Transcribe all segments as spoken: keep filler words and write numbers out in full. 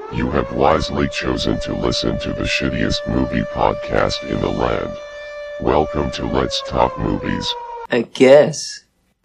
You have wisely chosen to listen to the shittiest movie podcast in the land. Welcome to Let's Talk Movies. I guess.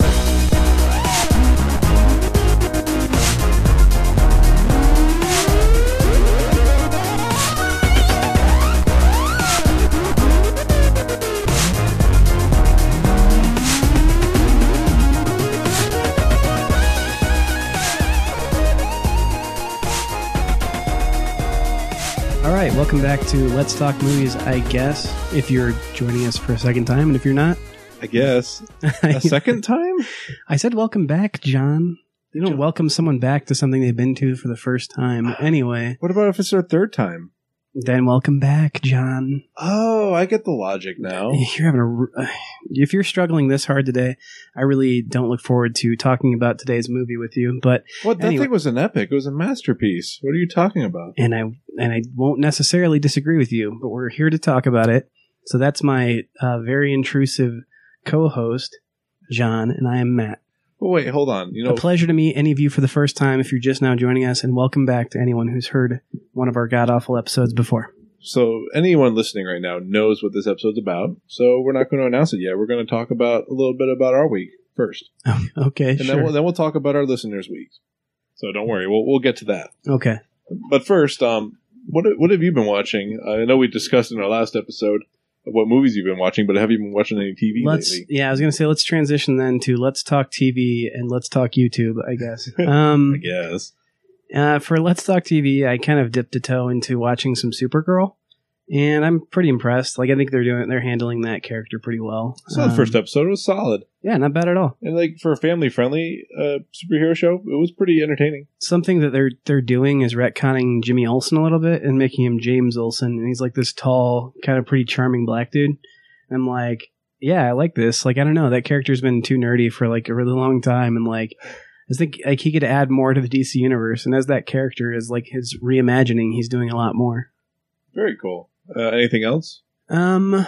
Alright, welcome back to Let's Talk Movies, I guess, if you're joining us for a second time, and if you're not... I guess. A second time? I said welcome back, John. You don't welcome someone back to something they've been to for the first time. Anyway. What about if it's their third time? Then welcome back, John. Oh, I get the logic now. You're having a... If you're struggling this hard today, I really don't look forward to talking about today's movie with you, but... What? That anyway. thing was an epic. It was a masterpiece. What are you talking about? And I and I won't necessarily disagree with you, but we're here to talk about it. So that's my uh, very intrusive co-host, John, and I am Matt. Well, wait, hold on. You know, a pleasure to meet any of you for the first time if you're just now joining us, and welcome back to anyone who's heard one of our god-awful episodes before. So anyone listening right now knows what this episode's about, so we're not going to announce it yet. We're going to talk about a little bit about our week first. Okay, and sure. then we'll, then we'll talk about our listeners' weeks. So don't worry, we'll we'll get to that. Okay. But first, um, what what have you been watching? I know we discussed in our last episode what movies you've been watching, but have you been watching any T V let's, lately? Yeah, I was going to say let's transition then to Let's Talk T V and Let's Talk YouTube, I guess. Um, I guess. Uh, for Let's Talk T V, I kind of dipped a toe into watching some Supergirl, and I'm pretty impressed. Like, I think they're doing, they're handling that character pretty well. So um, the first episode was solid. Yeah, not bad at all. And like for a family-friendly uh, superhero show, it was pretty entertaining. Something that they're they're doing is retconning Jimmy Olsen a little bit and making him James Olsen, and he's like this tall, kind of pretty charming black dude. And I'm like, yeah, I like this. Like, I don't know, that character's been too nerdy for like a really long time, and like, I think like he could add more to the D C universe. And as that character is like his reimagining, he's doing a lot more. Very cool. Uh, anything else? Um,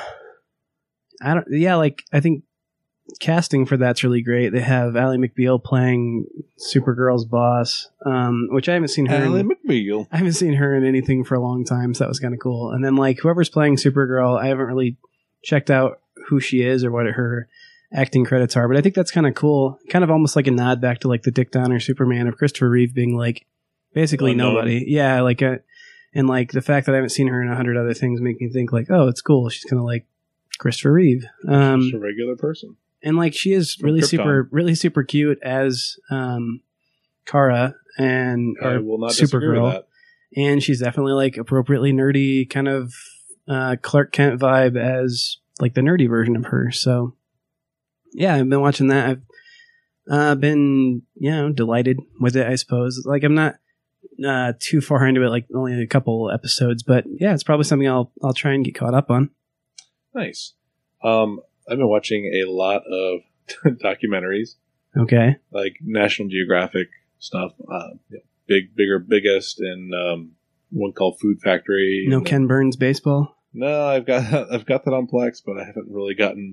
I don't. Yeah, like I think casting for that's really great. They have Ally McBeal playing Supergirl's boss, um, which I haven't seen her. Ally in, McBeal. I haven't seen her in anything for a long time, so that was kind of cool. And then like whoever's playing Supergirl, I haven't really checked out who she is or what her acting credits are, but I think that's kind of cool. Kind of almost like a nod back to like the Dick Donner Superman of Christopher Reeve being like basically Unknown. nobody. Yeah, like a. And like the fact that I haven't seen her in a hundred other things make me think like, oh, it's cool. She's kind of like Christopher Reeve. Um, Just a regular person. And like she is From really Krypton. super, really super cute as um, Kara and I or will not disagree with Supergirl. that. And she's definitely like appropriately nerdy, kind of uh, Clark Kent vibe as like the nerdy version of her. So yeah, I've been watching that. I've uh, been you know delighted with it. I suppose like I'm not. Uh, too far into it, like only a couple episodes, but yeah, it's probably something I'll I'll try and get caught up on. Nice. Um, I've been watching a lot of documentaries, Okay. like National Geographic stuff. Uh, you know, big, bigger, biggest, and um, one called Food Factory. No and Ken Burns baseball. No, I've got I've got that on Plex, but I haven't really gotten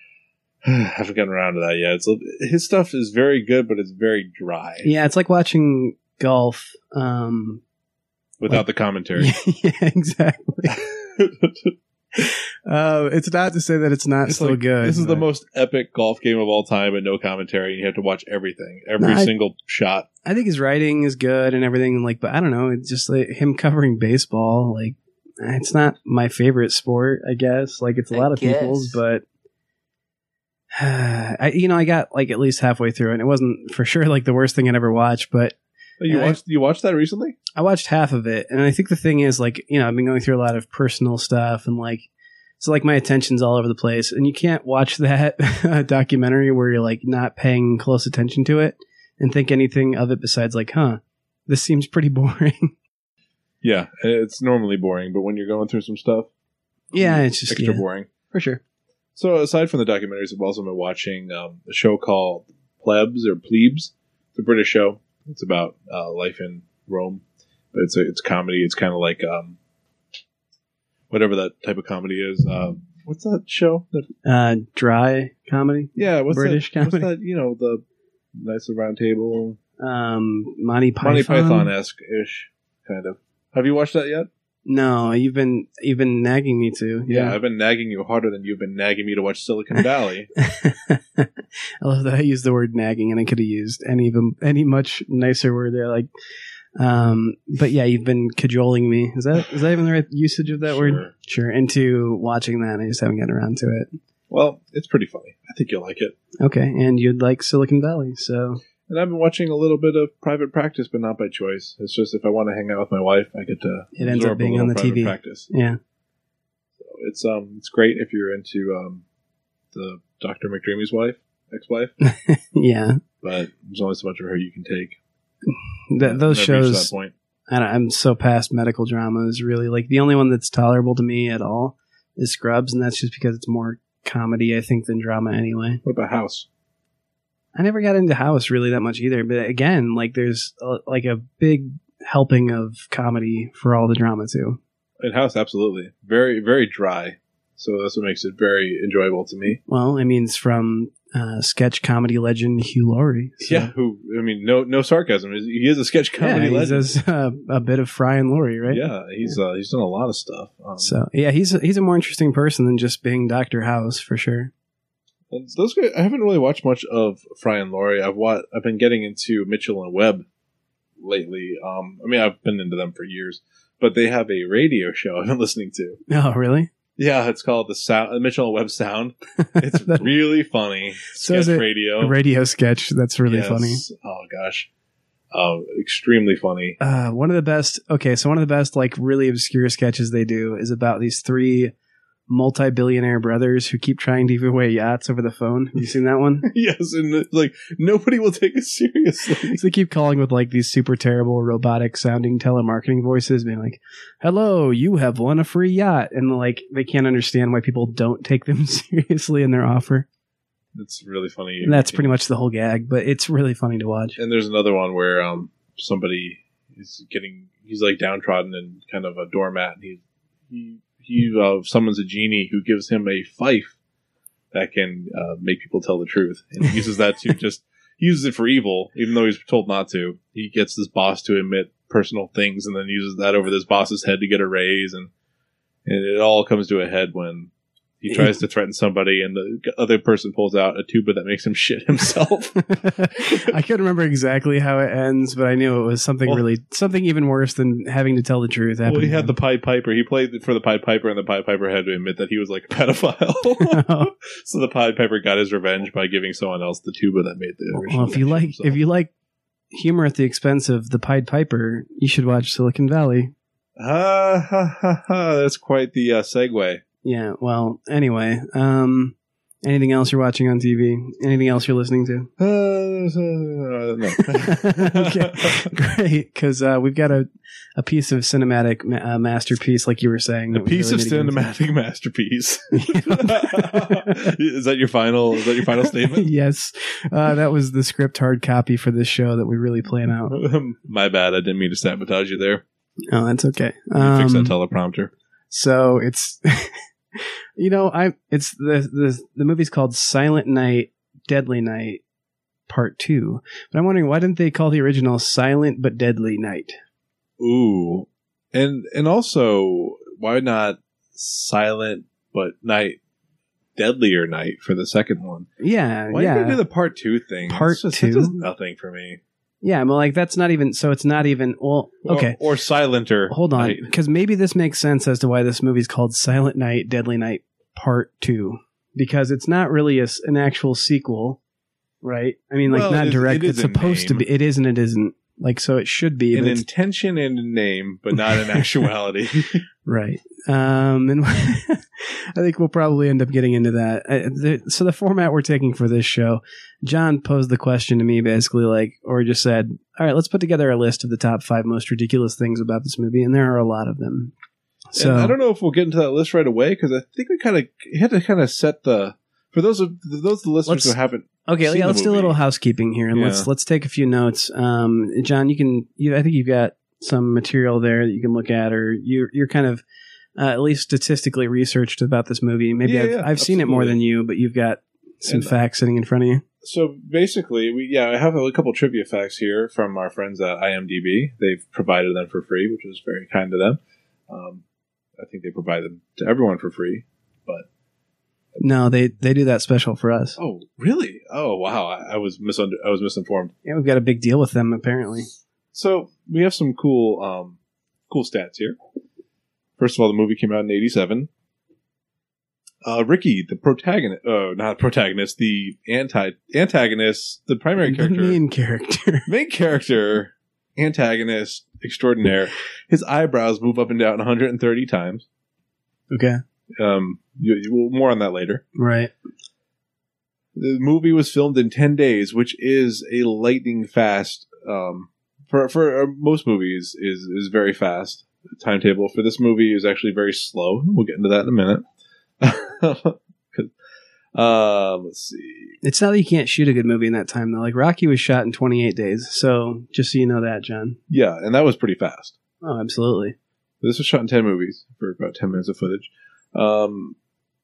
haven't gotten around to that yet. It's, his stuff is very good, but it's very dry. Yeah, it's like watching golf. Um, Without like, the commentary. Yeah, exactly. uh, it's not to say that it's not It's still like, good. This is the but most epic golf game of all time and no commentary, and you have to watch everything, every No, I- single shot. I think his writing is good and everything. Like, but I don't know. It's just like him covering baseball. Like, it's not my favorite sport. I guess. Like, it's a I lot of guess. people's, but. I, you know, I got like at least halfway through it, and it wasn't for sure like the worst thing I'd ever watched, but Oh, you Yeah, watched you watched that recently? I watched half of it, and I think the thing is, like, you know, I've been going through a lot of personal stuff, and like, so like my attention's all over the place, and you can't watch that documentary where you're like not paying close attention to it and think anything of it besides like, huh, this seems pretty boring. Yeah, it's normally boring, but when you're going through some stuff, Yeah, it's just extra yeah, boring. for sure. So aside from the documentaries, I've also been watching um, a show called Plebs or Plebes. It's a British show. It's about uh, life in Rome, but it's a, it's comedy. It's kind of like um, whatever that type of comedy is. Uh, what's that show? That, Uh, dry comedy, yeah, what's British that, comedy? What's that? You know, the Knights of the Round Table, um, Monty Python. Monty Python esque ish, kind of. Have you watched that yet? No, you've been you've been nagging me to. Yeah. yeah, I've been nagging you harder than you've been nagging me to watch Silicon Valley. I love that I used the word nagging, and I could have used any of them, any much nicer word there. Like, um, but yeah, you've been cajoling me. Is that is that even the right usage of that Sure. word? Sure. Into watching that, and I just haven't gotten around to it. Well, it's pretty funny. I think you'll like it. Okay, and you'd like Silicon Valley, so And I've been watching a little bit of Private Practice, but not by choice. It's just if I want to hang out with my wife, I get to. It ends up absorb a being little on the Private T V. Practice. yeah. So it's um it's great if you're into um the Doctor McDreamy's wife, ex-wife, Yeah. but there's only so much of her you can take. Th- those I've reached shows, that point. I don't, I'm so past medical dramas, really. Like, the only one that's tolerable to me at all is Scrubs, and that's just because it's more comedy, I think, than drama anyway. What about House? I never got into House really that much either, but again, like, there's a, like a big helping of comedy for all the drama, too. In House, absolutely. Very, very dry. So that's what makes it very enjoyable to me. Well, I mean, it's from uh, sketch comedy legend Hugh Laurie. So. Yeah, who, I mean, no no sarcasm. He is a sketch comedy yeah, he legend. does uh, a bit of Fry and Laurie, right? Yeah, he's uh, he's done a lot of stuff. Um, So, yeah, he's a, he's a more interesting person than just being Doctor House, for sure. and those guys, I haven't really watched much of Fry and Laurie. I've wa- I've been getting into Mitchell and Webb lately. Um, I mean, I've been into them for years, but they have a radio show I've been listening to. Oh, really? Yeah, it's called the Sound Mitchell and Webb Sound. It's That- really funny. So is Sketch it radio. A radio sketch. That's really Yes. funny. Oh gosh, um, extremely funny. Uh, one of the best. Okay, so one of the best, like, really obscure sketches they do is about these three multi-billionaire brothers who keep trying to give away yachts over the phone. Have you seen that one? Yes, and it's like nobody will take it seriously. So they keep calling with like these super terrible robotic sounding telemarketing voices, being like, "Hello, you have won a free yacht," and like they can't understand why people don't take them seriously in their offer. It's really funny. And that's pretty much the whole gag, but it's really funny to watch. And there's another one where um somebody is getting he's like downtrodden and kind of a doormat, and he he he uh, summons a genie who gives him a fife that can uh, make people tell the truth, and he uses that to just he uses it for evil, even though he's told not to. He gets this boss to admit personal things, and then uses that over this boss's head to get a raise, and and it all comes to a head when he tries to threaten somebody, and the other person pulls out a tuba that makes him shit himself. I couldn't remember exactly how it ends, but I knew it was something Well- really, something even worse than having to tell the truth. Well, he happened had to the him. Pied Piper. He played for the Pied Piper, and the Pied Piper had to admit that he was like a pedophile. So the Pied Piper got his revenge by giving someone else the tuba that made the original. Well, if you shit like, himself. if you like humor at the expense of the Pied Piper, you should watch Silicon Valley. Ah, ha, ha, ha, that's quite the uh, segue. Yeah. Well, anyway, um, anything else you're watching on T V? Anything else you're listening to? Uh, uh, no. Okay, great. Because uh, we've got a, a piece of cinematic ma- uh, masterpiece, like you were saying. A that we piece really of need to get cinematic masterpiece. into. Is that your final? Is that your final statement? Yes, uh, that was the script hard copy for this show that we really plan out. My bad. I didn't mean to sabotage you there. Oh, that's okay. You Um, fix that teleprompter. So it's, you know, I it's the the the movie's called Silent Night, Deadly Night, Part Two. But I'm wondering, why didn't they call the original Silent but Deadly Night? Ooh, and and also, why not Silent but Night, Deadlier Night for the second one? Yeah, Why yeah, did they do the part two thing? Part It's just, two? It's just nothing for me. yeah. Well, like that's not even. So it's not even. Well, okay. Or, or Silenter. Hold on, Night. because maybe this makes sense as to why this movie's called Silent Night, Deadly Night Part Two, because it's not really a s an actual sequel, right? I mean, like Well, not it is- direct. it It's is in supposed to name. be. It is and it isn't. Like, so it should be. In but it's- intention and in name, but not in actuality. Right. Um, and I think we'll probably end up getting into that. Uh, the, so the format we're taking for this show, John posed the question to me basically like, or just said, all right, let's put together a list of the top five most ridiculous things about this movie. And there are a lot of them. So And I don't know if we'll get into that list right away, because I think we kind of had to kind of set the, for those of those of the listeners Let's- who haven't okay, seen yeah, the let's do a movie. little housekeeping here and Yeah. let's, let's take a few notes. Um, John, you can, you, I think you've got some material there that you can look at, or you're, you're kind of, uh, at least statistically researched about this movie. Maybe Yeah, I've, yeah, I've seen it more absolutely. than you, but you've got some And- facts sitting in front of you. So basically, we yeah, I have a couple trivia facts here from our friends at I M D B. They've provided them for free, which was very kind of them. Um, I think they provide them to everyone for free. But No, they they do that special for us. oh, really? Oh, wow! I, I was misunder- I was misinformed. Yeah, we've got a big deal with them apparently. So we have some cool um, cool stats here. First of all, the movie came out in eighty-seven. Uh, Ricky, the protagonist, oh, not protagonist, the anti antagonist, the primary The character, main character. main character, antagonist extraordinaire. His eyebrows move up and down one hundred thirty times. Okay, Um, you, you, well, more on that later. right. The movie was filmed in ten days, which is a lightning fast. Um, for for uh, most movies is is very fast. The timetable for this movie is actually very slow. We'll get into that in a minute. um, let's see. It's not that you can't shoot a good movie in that time though. Like Rocky was shot in twenty-eight days, so just so you know that, John. Yeah, and that was pretty fast. Oh, absolutely. This was shot in ten movies for about ten minutes of footage. Um,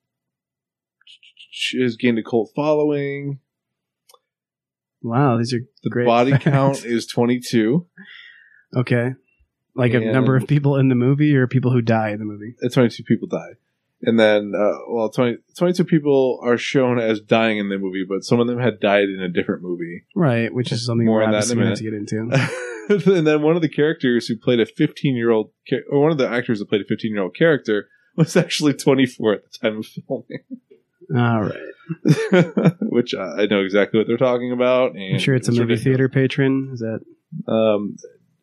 has gained a cult following. Wow, these are The great body facts. count is twenty-two. Okay, like a And- number of people in the movie or people who die in the movie. And twenty-two people die. And then, uh, well, twenty, twenty-two people are shown as dying in the movie, but some of them had died in a different movie. Right, which is something More we're on that in a obviously going to get into. And then one of the characters who played a fifteen-year-old, cha- or one of the actors that played a fifteen-year-old character was actually twenty-four at the time of filming. All right. Which uh, I know exactly what they're talking about. And I'm sure it's a movie ridiculous. theater patron. Is that? Um,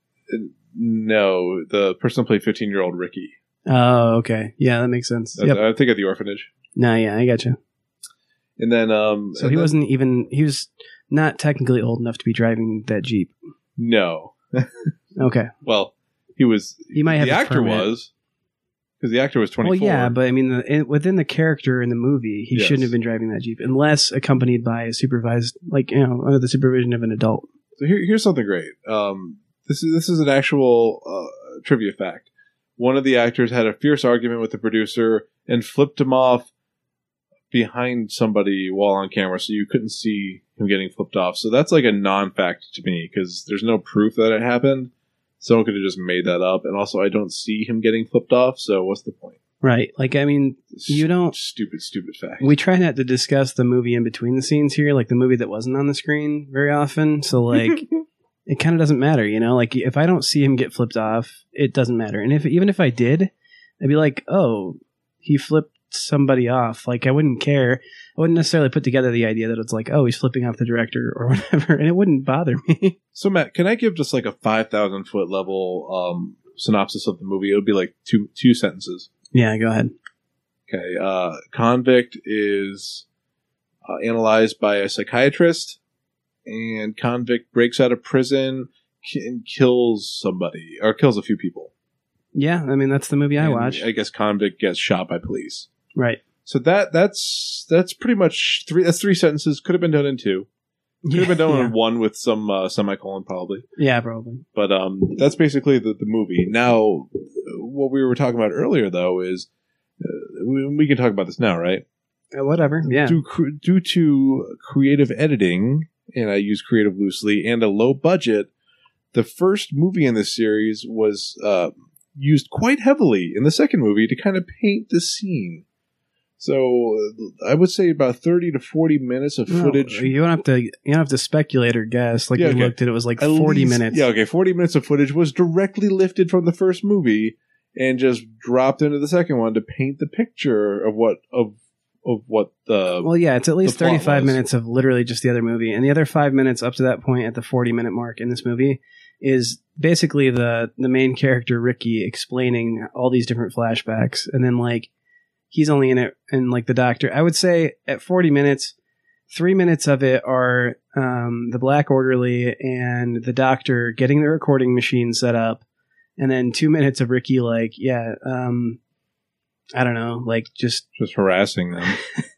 no, the person who played fifteen-year-old Ricky. Oh, okay. Yeah, that makes sense. I, Yep. I think at the orphanage. No, yeah, I got you. And then, um, So and he then- wasn't even. He was not technically old enough to be driving that Jeep. No. Okay. Well, he was. He might have the a actor permit. was because the actor was twenty-four. Well, yeah, but I mean, the, in, within the character in the movie, he Yes. shouldn't have been driving that Jeep unless accompanied by a supervised, like you know, under the supervision of an adult. So here, here's something great. Um, this is this is an actual uh, trivia fact. One of the actors had a fierce argument with the producer and flipped him off behind somebody while on camera, so you couldn't see him getting flipped off. So that's like a non-fact to me because there's no proof that it happened. Someone could have just made that up, and also I don't see him getting flipped off. So what's the point? Right. Like, I mean, you don't. Stupid, stupid fact. We try not to discuss the movie in between the scenes here, like the movie that wasn't on the screen very often. So, like, it kind of doesn't matter, you know? Like, if I don't see him get flipped off, it doesn't matter. And if even if I did, I'd be like, oh, he flipped somebody off. Like, I wouldn't care. I wouldn't necessarily put together the idea that it's like, oh, he's flipping off the director or whatever, and it wouldn't bother me. So Matt, can I give just like a five thousand foot level um, synopsis of the movie? It would be like two two sentences. Yeah, go ahead. Okay, uh, convict is uh, analyzed by a psychiatrist, and convict breaks out of prison ki- and kills somebody or kills a few people. Yeah, I mean, that's the movie I And watched. I guess convict gets shot by police. Right. So that that's that's pretty much three. That's three sentences. Could have been done in two. Could have been done yeah. in one with some uh, semicolon probably. Yeah, probably. But um, that's basically the, the movie. Now, what we were talking about earlier, though, is uh, we, we can talk about this now, right? Uh, whatever. Yeah. Due, cr- due to creative editing, and I use creative loosely, and a low budget, the first movie in this series was uh, used quite heavily in the second movie to kind of paint the scene. So uh, I would say about thirty to forty minutes of No, footage. you don't have to. You don't have to speculate or guess. Like Yeah, we okay. looked at, it was like At forty least- minutes. Yeah, okay, forty minutes of footage was directly lifted from the first movie and just dropped into the second one to paint the picture of what of of what the Well, yeah, it's at least the plot thirty-five was. minutes of literally just the other movie, and the other five minutes up to that point at the forty-minute mark in this movie is basically the the main character Ricky explaining all these different flashbacks, and then like he's only in it, and like the doctor. I would say at forty minutes, three minutes of it are um, the black orderly and the doctor getting the recording machine set up, and then two minutes of Ricky like, yeah, um, I don't know, like just just harassing them.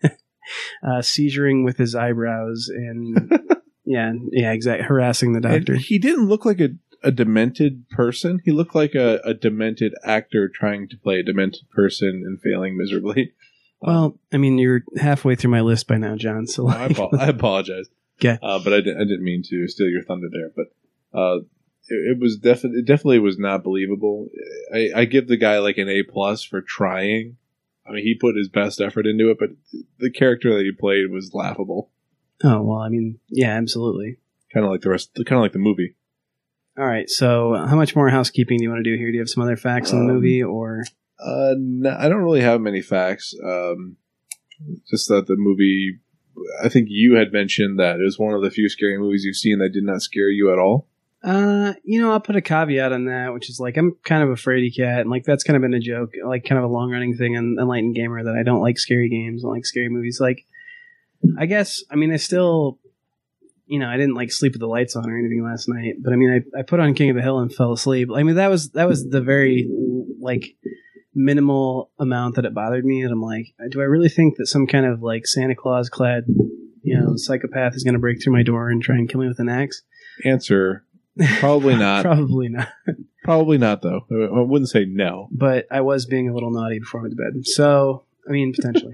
uh, seizuring with his eyebrows and yeah, yeah, exactly, harassing the And doctor. he didn't look like a, a demented person. He looked like a, a demented actor trying to play a demented person and failing miserably. Well, I mean, you're halfway through my list by now, John. So I, like, apo- I apologize. Okay. Uh, but I, di- I didn't mean to steal your thunder there. But uh, it, it was definitely it definitely was not believable. I, I give the guy like an A plus for trying. I mean, he put his best effort into it, but the character that he played was laughable. oh well, I mean, yeah, absolutely. Kind of like the rest. Kind of like the movie. All right. So, how much more housekeeping do you want to do here? Do you have some other facts in the Um, movie, or Uh, no, I don't really have many facts. Um, just that the movie. I think you had mentioned that it was one of the few scary movies you've seen that did not scare you at all. Uh, you know, I'll put a caveat on that, which is like I'm kind of a fraidy cat, and like that's kind of been a joke, like kind of a long running thing on Enlightened Gamer that I don't like scary games, I don't like scary movies. Like, I guess, I mean, I still, you know, I didn't like sleep with the lights on or anything last night, but I mean, I, I put on King of the Hill and fell asleep. I mean, that was that was the very like minimal amount that it bothered me. And I'm like, do I really think that some kind of like Santa Claus clad, you know, psychopath is going to break through my door and try and kill me with an axe? Answer: Probably not. Probably not. Probably not, though. I wouldn't say no. But I was being a little naughty before I went to bed. So, I mean, potentially.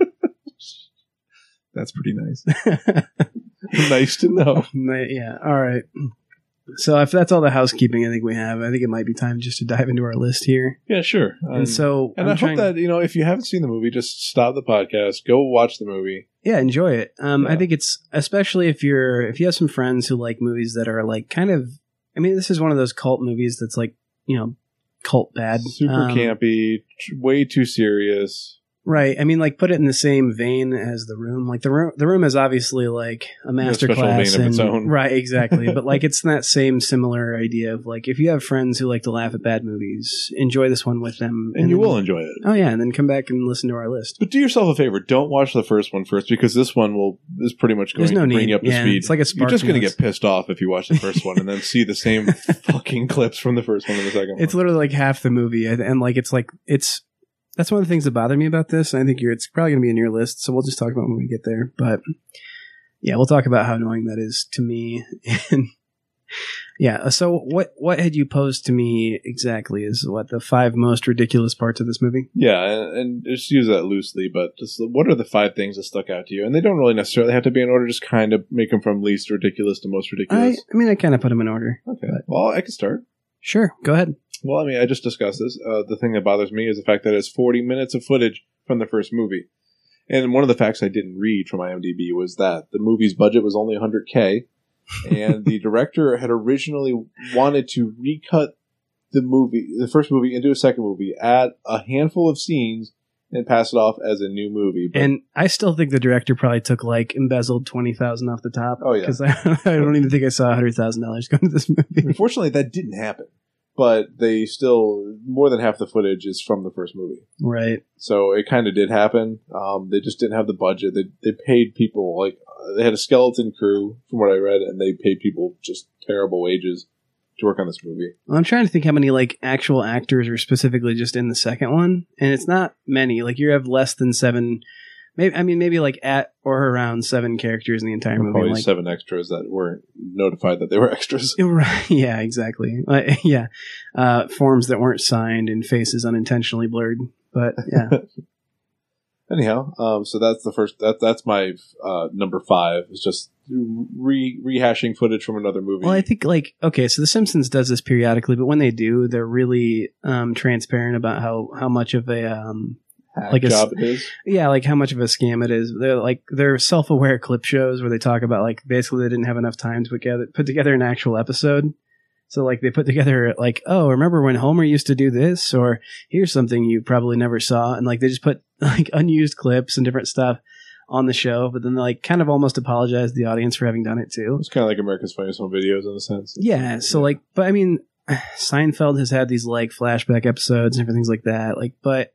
That's pretty nice. Nice to know. Yeah. All right. So if that's all the housekeeping I think we have, I think it might be time just to dive into our list here. Yeah, sure. Um, And so, and I'm I trying- hope that, you know, if you haven't seen the movie, just stop the podcast, go watch the movie. yeah, enjoy it. Um, Yeah. I think it's especially if you're if you have some friends who like movies that are like kind of. I mean, this is one of those cult movies that's like, you know, cult bad, Super Um, campy, tr- way too serious. Right. I mean, like, put it in the same vein as The Room. Like, The Room, the room is obviously like a master special class. vein of its in- own. Right, exactly. But like, it's that same similar idea of like, if you have friends who like to laugh at bad movies, enjoy this one with them, And you then- will enjoy it. Oh yeah, and then come back and listen to our list. But do yourself a favor. Don't watch the first one first, because this one will is pretty much going There's no to bring need. you up to Yeah, speed. it's like a You're just going to Spark get pissed off if you watch the first one and then see the same fucking clips from the first one and the second It's one. literally like half the movie, and, and like it's like it's. That's one of the things that bother me about this. And I think you're, it's probably going to be in your list, so we'll just talk about it when we get there. But yeah, we'll talk about how annoying that is to me. And yeah, so what what had you posed to me exactly is what the five most ridiculous parts of this movie? Yeah, and, and just use that loosely, but just what are the five things that stuck out to you? And they don't really necessarily have to be in order, just kind of make them from least ridiculous to most I, ridiculous. I mean, I kind of put them in order. Okay, well, I can start. Sure, go ahead. Well, I mean, I just discussed this. Uh, the thing that bothers me is the fact that it's forty minutes of footage from the first movie. And one of the facts I didn't read from IMDb was that the movie's budget was only one hundred K, and the director had originally wanted to recut the movie, the first movie, into a second movie, add a handful of scenes, and pass it off as a new movie. But And I still think the director probably took like embezzled twenty thousand off the top. Oh, yeah. because I, I don't even think I saw a hundred thousand dollars going to this movie. unfortunately, that didn't happen. But they still, more than half the footage is from the first movie. Right. So it kind of did happen. Um, they just didn't have the budget. They they paid people, like, uh, they had a skeleton crew, from what I read, and they paid people just terrible wages to work on this movie. Well, I'm trying to think how many like actual actors are specifically just in the second one, and it's not many. Like you have less than seven. Maybe I mean maybe like at or around seven characters in the entire movie. Probably Like, seven extras that weren't notified that they were extras. right? Yeah, exactly. Like, yeah, uh, forms that weren't signed and faces unintentionally blurred. But yeah, Anyhow, um, so that's the first. That that's my uh, number five. It's just re rehashing footage from another movie. well, I think like okay, so The Simpsons does this periodically, but when they do, they're really um, transparent about how how much of a um, Hack like a s- job it is. yeah, like how much of a scam it is. They're like they're self-aware clip shows where they talk about like basically they didn't have enough time to put together put together an actual episode. So like they put together like, oh, remember when Homer used to do this? Or here's something you probably never saw, and like they just put like unused clips and different stuff on the show, but then they like kind of almost apologize to the audience for having done it too. It's kind of like America's Funniest Home Videos in a sense. Yeah, so like, but I mean, Seinfeld has had these like flashback episodes and everything like that. Like, but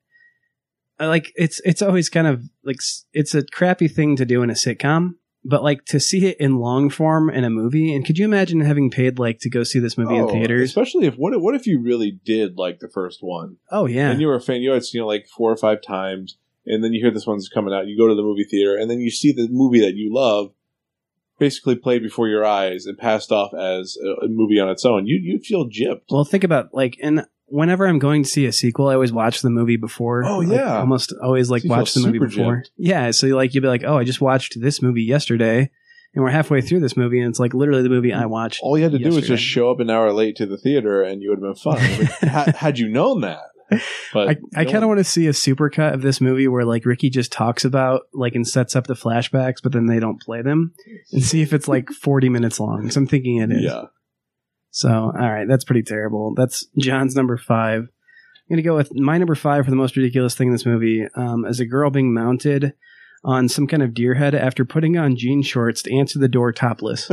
I like it's it's always kind of like s- it's a crappy thing to do in a sitcom, but like to see it in long form in a movie. And could you imagine having paid like to go see this movie in Oh, theaters? especially if what if, what if you really did like the first one, Oh yeah, and you were a fan, you had seen it like four or five times, and then you hear this one's coming out, you go to the movie theater, and then you see the movie that you love basically played before your eyes and passed off as a, a movie on its own. You you feel gypped. Well, think about like, and whenever I'm going to see a sequel, I always watch the movie before. Oh, Like, yeah. almost always like So you watch the feel movie super before. gypped. Yeah, so like you'll be like, oh, I just watched this movie yesterday, and we're halfway through this movie, and it's like literally the movie I watched. All you had to do was yesterday. just show up an hour late to the theater, and you would have been fine. Like, had, had you known that, but I, I kind of want to see a supercut of this movie where like Ricky just talks about like and sets up the flashbacks, but then they don't play them, and see if it's like forty minutes long. So I'm thinking it is. Yeah. So all right, that's pretty terrible. That's John's number five. I'm gonna go with my number five for the most ridiculous thing in this movie. Um, as a girl being mounted on some kind of deer head after putting on jean shorts to answer the door topless.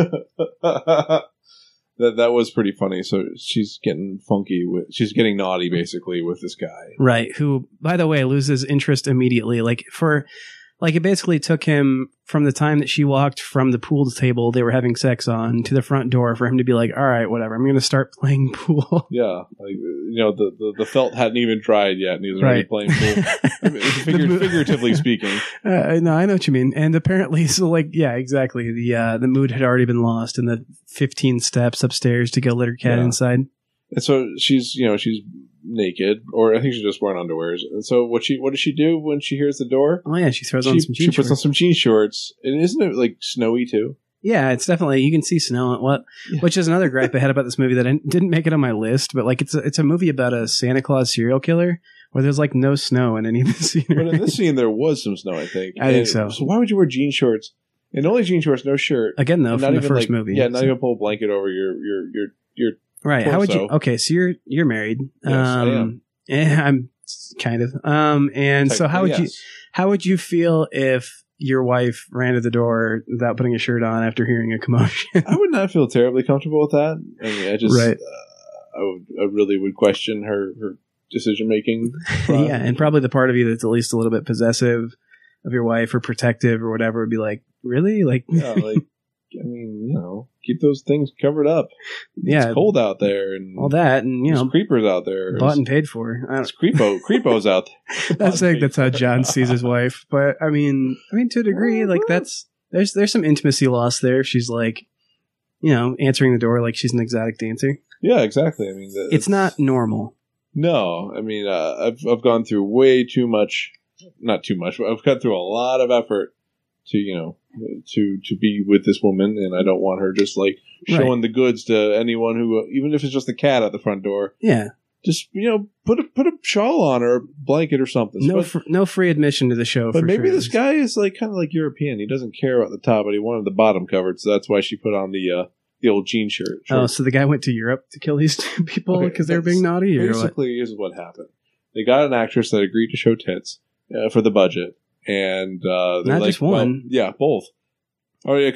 that that was pretty funny. So she's getting funky with, she's getting naughty basically with this guy. Right. Who, by the way, loses interest immediately. Like for, like it basically took him from the time that she walked from the pool table they were having sex on to the front door for him to be like, all right, whatever, I'm going to start playing pool. Yeah, like you know, the, the, the felt hadn't even dried yet, and he was already Right. playing pool. I mean, figure, The mo- figuratively speaking. Uh, no, I know what you mean. And apparently, so like, yeah, exactly. The uh, the mood had already been lost in the fifteen steps upstairs to go let her cat Yeah. inside. And so she's, you know, she's naked, or I think she's just wearing underwears. And so what she, what does she do when she hears the door? Oh yeah, she throws She, on some she jean puts on shorts. some jean shorts, and isn't it like snowy too? Yeah, it's definitely, you can see snow. What, Yeah. which is another gripe I had about this movie that I didn't make it on my list. But like, it's a, it's a movie about a Santa Claus serial killer where there's like no snow in any of the scenery. But in this scene, there was some snow, I think. I think And so. So why would you wear jean shorts? And only jean shorts, no shirt. Again, though, And from the even, first like- movie. Yeah, not So- even pull a blanket over your your your your. right. How would you? torso. Okay, so you're you're married. Yes, I um, eh, I'm kind of. Um, and so how would you? Yes. How would you feel if your wife ran to the door without putting a shirt on after hearing a commotion? I would not feel terribly comfortable with that. I mean, I just, Right. uh, I would, I really would question her her decision making. Yeah, and probably the part of you that's at least a little bit possessive of your wife or protective or whatever would be like, really? Like, yeah, like I mean, you know, keep those things covered up. yeah, It's cold out there, and all that, and you there's know, creepers out there. bought and paid for. I There's don't, creepo creepos out there. that's like that's how John sees his wife. But I mean, I mean, to a degree, like that's there's there's some intimacy lost there. She's like, you know, answering the door like she's an exotic dancer. Yeah, exactly. I mean, the, It's not normal. No, I mean, uh, I've I've gone through way too much, not too much, but I've gone through a lot of effort to, you know, to to be with this woman, and I don't want her just like showing the goods to anyone who, even if it's just a cat at the front door. Yeah, Just, you know, put a put a shawl on or a blanket or something. no but fr- no free admission to the show. but for maybe sure. this guy is like kind of like European. He doesn't care about the top, but he wanted the bottom covered, so that's why she put on the uh, the old jean shirt. Oh, so the guy went to Europe to kill these two people Okay, because they were that's- being naughty, or what? Basically, here's what happened. They got an actress that agreed to show tits uh, for the budget, and uh, they're Not like, just one. well, yeah, both. Oh yeah,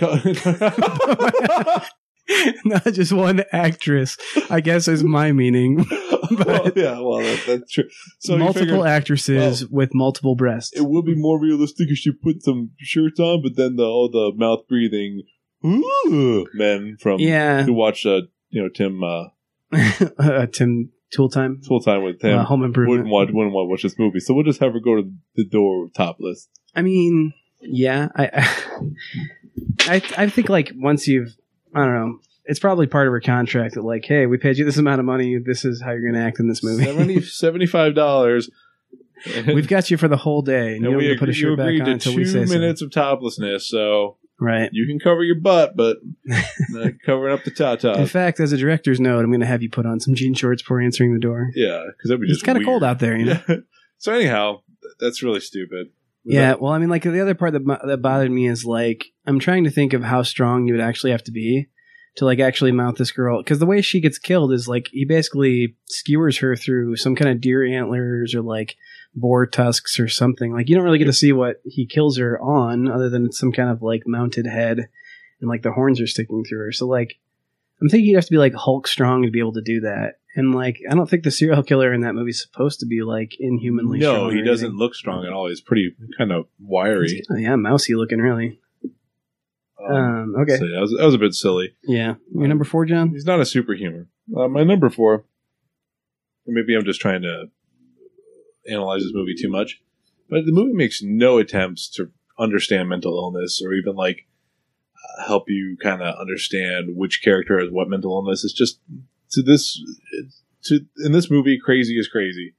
co- Not just one actress, I guess is my meaning. well, yeah, well, that, that's true. So you multiple figure actresses with multiple breasts. it would be more realistic if she put some shirts on, but then the all the mouth breathing ooh, men from Yeah, who watched uh, you know Tim uh, uh, Tim Tool Time, Full Time with him uh, Home Improvement. wouldn't watch wouldn't want to watch this movie. So we'll just have her go to the door topless. I mean, yeah, I, I, I think like once you've, I don't know, it's probably part of her contract that like, hey, we paid you this amount of money. This is how you're going to act in this movie. Seventy seventy five dollars. We've got you for the whole day, and you And don't we get to put a agree, you shirt back agreed on to until two we say minutes of toplessness, so so. Right. you can cover your butt, but not covering up the In tatas. fact, as a director's note, I'm going to have you put on some jean shorts before answering the door. Yeah, because that'd be It's just kind of cold weird. out there, you know. Yeah. So anyhow, th- that's really stupid. Was Yeah, that- well, I mean, like the other part that bo- that bothered me is like I'm trying to think of how strong you would actually have to be to like actually mount this girl, because the way she gets killed is like he basically skewers her through some kind of deer antlers or like boar tusks or something. Like you don't really get to see what he kills her on, other than it's some kind of like mounted head and like the horns are sticking through her. So like I'm thinking you have to be like Hulk strong to be able to do that. And like I don't think the serial killer in that movie is supposed to be like inhumanly strong. no, or he doesn't anything. look strong at all. He's pretty kind of wiry. He's kinda, yeah, mousy looking, really. Um, Um, okay. so yeah, that was, that was a bit silly. Yeah. Your number four, John? He's not a superhuman. Uh, my number four, maybe I'm just trying to analyze this movie too much, but the movie makes no attempts to understand mental illness or even like uh, help you kind of understand which character has what mental illness. It's just to this to in this movie, crazy is crazy.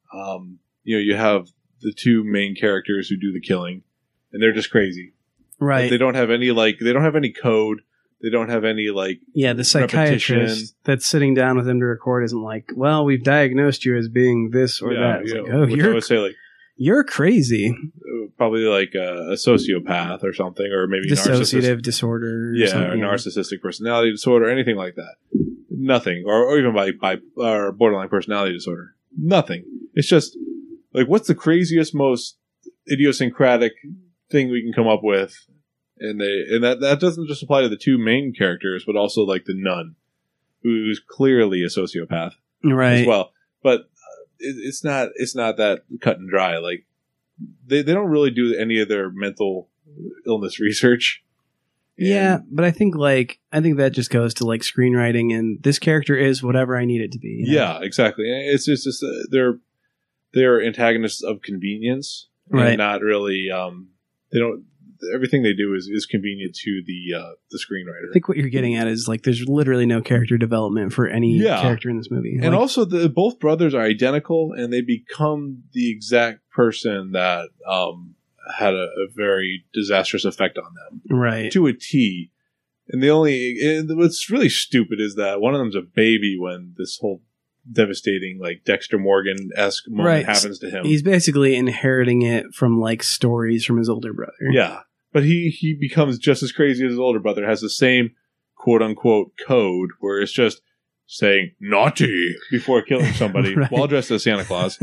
Um, you know, you have the two main characters who do the killing, and they're just crazy. Right. Like, they don't have any like they don't have any code. They don't have any like yeah. The psychiatrist repetition. that's sitting down with him to record isn't like, well, we've diagnosed you as being this or Yeah, that. It's yeah. like, oh, Which I you're would say like you're crazy. probably like a, a sociopath or something, or maybe Dissociative narcissistic. disorder. Or Yeah, something, or yeah. narcissistic personality disorder, anything like that. Nothing, or, or even by by or borderline personality disorder. Nothing. It's just like, what's the craziest, most idiosyncratic thing we can come up with? And they and that that doesn't just apply to the two main characters, but also like the nun, who's clearly a sociopath Right. as well. But uh, it, it's not it's not that cut and dry. Like they they don't really do any of their mental illness research. Yeah, And- but I think like I think that just goes to like screenwriting, and this character is whatever I need it to be. you know? Yeah, exactly. It's just, just uh, they're they're antagonists of convenience, and Right. not really. Um, they don't. Everything they do is, is convenient to the uh, the screenwriter. I think what you're getting at is like there's literally no character development for any Yeah. character in this movie. and Like, also, the both brothers are identical, and they become the exact person that um, had a, a very disastrous effect on them right. to a T. And the only and what's really stupid is that one of them's a baby when this whole devastating, like Dexter Morgan esque moment Right. happens to him. He's basically inheriting it from like stories from his older brother. Yeah, but he he becomes just as crazy as his older brother. Has the same quote unquote code where it's just saying naughty before killing somebody Right. while dressed as Santa Claus.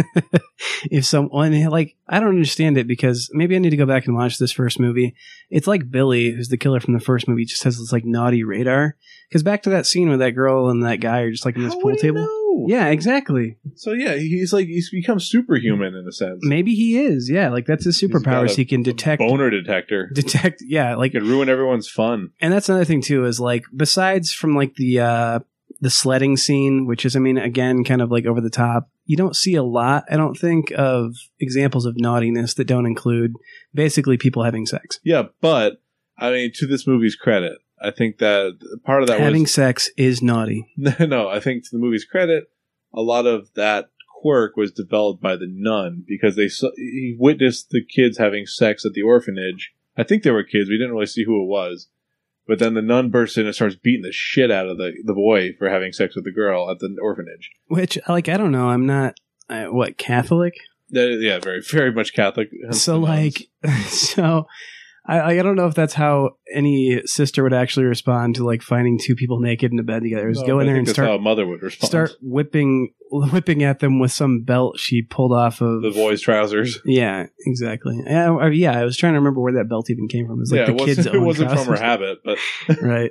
If someone like I don't understand it because maybe I need to go back and watch this first movie. It's like Billy, who's the killer from the first movie, just has this like naughty radar. Because back to that scene where that girl and that guy are just like in this How pool would he table. know? Yeah, exactly. So yeah, he's like he's become superhuman in a sense. Maybe he is. Yeah, like that's his He's got superpowers. a- He can a detect boner detector. detect. Yeah, like He can ruin everyone's fun. and that's another thing too is like besides from like the uh the sledding scene, which is I mean again kind of like over the top, you don't see a lot, I don't think, of examples of naughtiness that don't include basically people having sex. Yeah, but I mean, to this movie's credit, I think that part of that Having was sex is naughty. no. I think to the movie's credit, a lot of that quirk was developed by the nun because they saw, he witnessed the kids having sex at the orphanage. I think they were kids. We didn't really see who it was. But then the nun bursts in and starts beating the shit out of the, the boy for having sex with the girl at the orphanage. Which like I don't know, I'm not uh, what Catholic. That- yeah, very very much Catholic. hence So the nuns. like so I, I don't know if that's how any sister would actually respond to like finding two people naked in a bed together. Just No, go but in I there think and that's start how a mother would respond. start whipping whipping at them with some belt she pulled off of the boys' trousers. Yeah, exactly. Yeah, I, yeah, I was trying to remember where that belt even came from. It was like yeah, the it kids' wasn't, it own wasn't from her trousers. habit, but Right.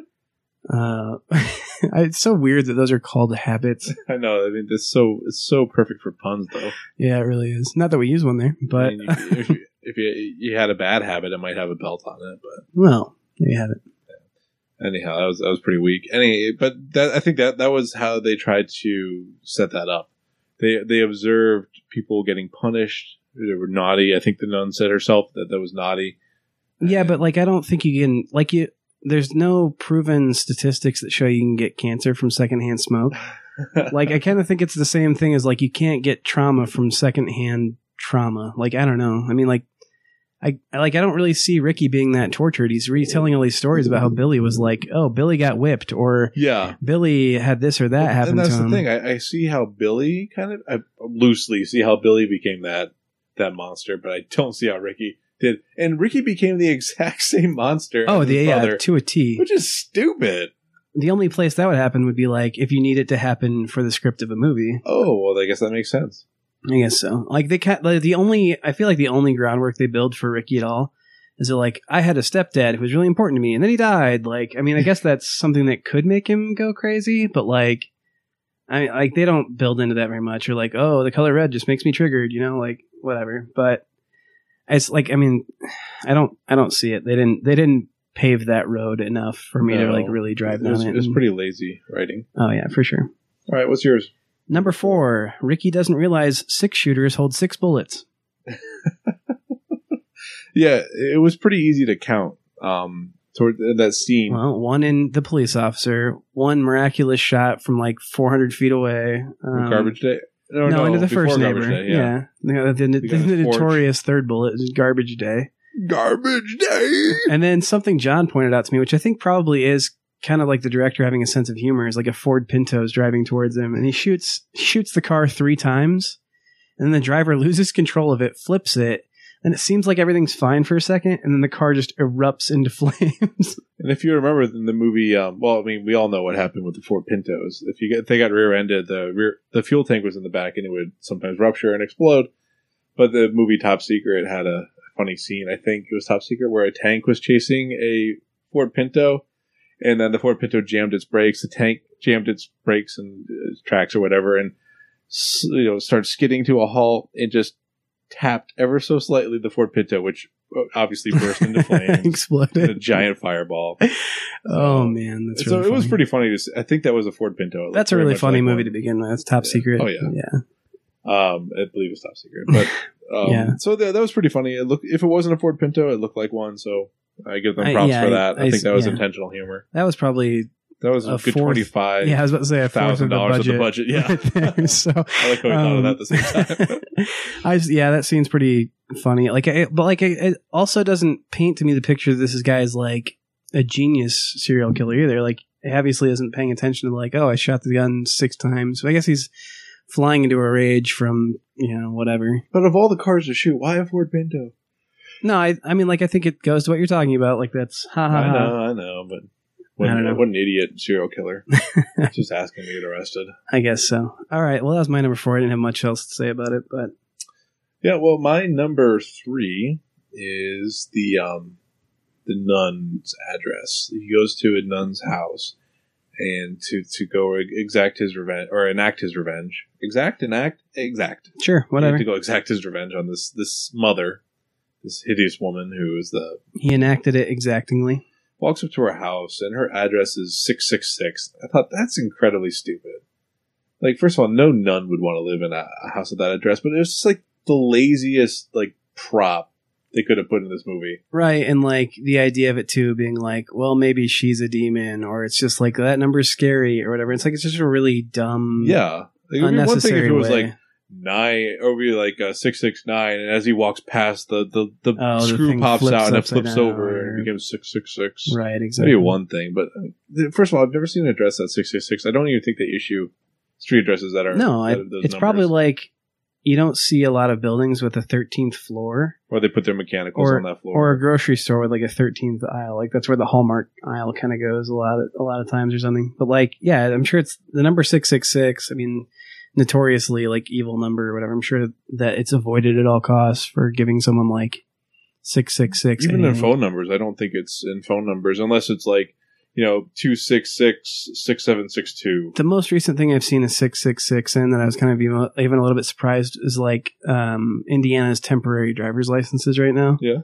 Uh, it's so weird that those are called habits. I know. I mean, it's so it's so perfect for puns, though. Yeah, it really is. Not that we use one there, but I mean, you, if, you, if you, you had a bad habit, it might have a belt on it. But well, there you have it. anyhow, that was that was pretty weak. Any, but that I think that that was how they tried to set that up. They they observed people getting punished. They were naughty. I think the nun said herself that that was naughty. Yeah, but like I don't think you can like you. There's no proven statistics that show you can get cancer from secondhand smoke. Like I kind of think it's the same thing as like you can't get trauma from secondhand trauma. Like I don't know. I mean, like I I- like I don't really see Ricky being that tortured. He's retelling all these stories about how Billy was like, oh, Billy got whipped, or Yeah. Billy had this or that happen and that's to the him. thing. I, I see how Billy kind of I loosely see how Billy became that that monster, but I don't see how Ricky did. And Ricky became the exact same monster. Oh, as the his yeah, brother, to a T. which is stupid. The only place that would happen would be like if you need it to happen for the script of a movie. Oh, well, I guess that makes sense. I guess so. Like they ca- like the only I feel like the only groundwork they build for Ricky at all is that like I had a stepdad who was really important to me and then he died. Like I mean I guess that's something that could make him go crazy, but like I like they don't build into that very much. Or like oh the color red just makes me triggered, you know, like whatever. But it's like I mean I don't I don't see it. They didn't they didn't pave that road enough for me to No. like really drive It down was, it. it was And- pretty lazy writing. oh yeah, for sure. All right, what's yours? Number four, Ricky doesn't realize six shooters hold six bullets. Yeah, it was pretty easy to count um, toward in that scene. Well, one in The Police Officer, one miraculous shot from like four hundred feet away. Um, Garbage Day? No, no, into the before first Garbage neighbor. Day, yeah. yeah. The, the, the, the notorious third bullet is Garbage Day. Garbage Day! And then something John pointed out to me, which I think probably is kind of like the director having a sense of humor, is like a Ford Pinto is driving towards him, and he shoots shoots the car three times, and then the driver loses control of it, flips it, and it seems like everything's fine for a second, and then the car just erupts into flames. And if you remember in the movie, um, well, I mean, we all know what happened with the Ford Pintos. If you get, if they got rear-ended, the rear, the fuel tank was in the back, and it would sometimes rupture and explode. But the movie Top Secret had a funny scene. I think it was Top Secret where a tank was chasing a Ford Pinto, and then the Ford Pinto jammed its brakes. The tank jammed its brakes and its tracks or whatever, and you know started skidding to a halt and just tapped ever so slightly the Ford Pinto, which obviously burst into flames, exploded, a giant fireball. Oh um, man, that's so really it funny. was pretty funny to see. I think that was a Ford Pinto. That's a really funny movie one. to begin with. It's Top yeah. Secret. Oh yeah, yeah. Um, I believe it's Top Secret, but um, yeah. So that, that was pretty funny. It looked, if it wasn't a Ford Pinto, it looked like one. So I give them props I, yeah, for that. I, I think that was yeah. intentional humor. That was probably that was a, a good fourth, twenty-five. Yeah, I was about to say a thousand dollars of the budget. Yeah, right there, so I like how we um, thought of that at the same time. I just, yeah, that scene's pretty funny. Like, it, but like, it, it also doesn't paint to me the picture that this guy's like a genius serial killer either. Like, he obviously isn't paying attention to like, oh, I shot the gun six times. So I guess he's flying into a rage from, you know, whatever. But of all the cars to shoot, why a Ford Pinto? No, I I mean, like, I think it goes to what you're talking about. Like, that's ha ha I ha. know, I know, but what, I don't know. what an idiot serial killer. Just asking to get arrested. I guess so. All right, well, that was my number four. I didn't have much else to say about it, but yeah, well, my number three is the um the nun's address. He goes to a nun's house and to to go exact his revenge or enact his revenge. Exact, enact, exact. Sure, whatever. To go exact his revenge on this this mother, this hideous woman who is the he enacted it exactingly. Walks up to her house and her address is six six six. I thought that's incredibly stupid. Like, first of all, no nun would want to live in a, a house with that address, but it was just like the laziest like prop they could have put in this movie. Right, and like the idea of it too being like, well, maybe she's a demon, or it's just like that number's scary or whatever. It's like it's just a really dumb, yeah. Like, unnecessary one thing if it was way. like nine, or be like uh, six six nine, and as he walks past, the the, the oh, screw the pops out and it flips down, over or... and it becomes six six six. Right, exactly. Maybe one thing, but uh, first of all, I've never seen an address that's six six six. I don't even think they issue street addresses that are no. that I, are those it's numbers. probably like you don't see a lot of buildings with a thirteenth floor, or they put their mechanicals or, on that floor, or a grocery store with like a thirteenth aisle. Like that's where the Hallmark aisle kind of goes a lot of, a lot of times or something. But like, yeah, I'm sure it's the number six six six. I mean, notoriously like evil number or whatever. I'm sure that it's avoided at all costs for giving someone like six six six. Even in phone numbers, I don't think it's in phone numbers unless it's like, you know, two six six six seven six two. The most recent thing I've seen is six six six in that I was kind of even, even a little bit surprised is like um, Indiana's temporary driver's licenses right now. Yeah.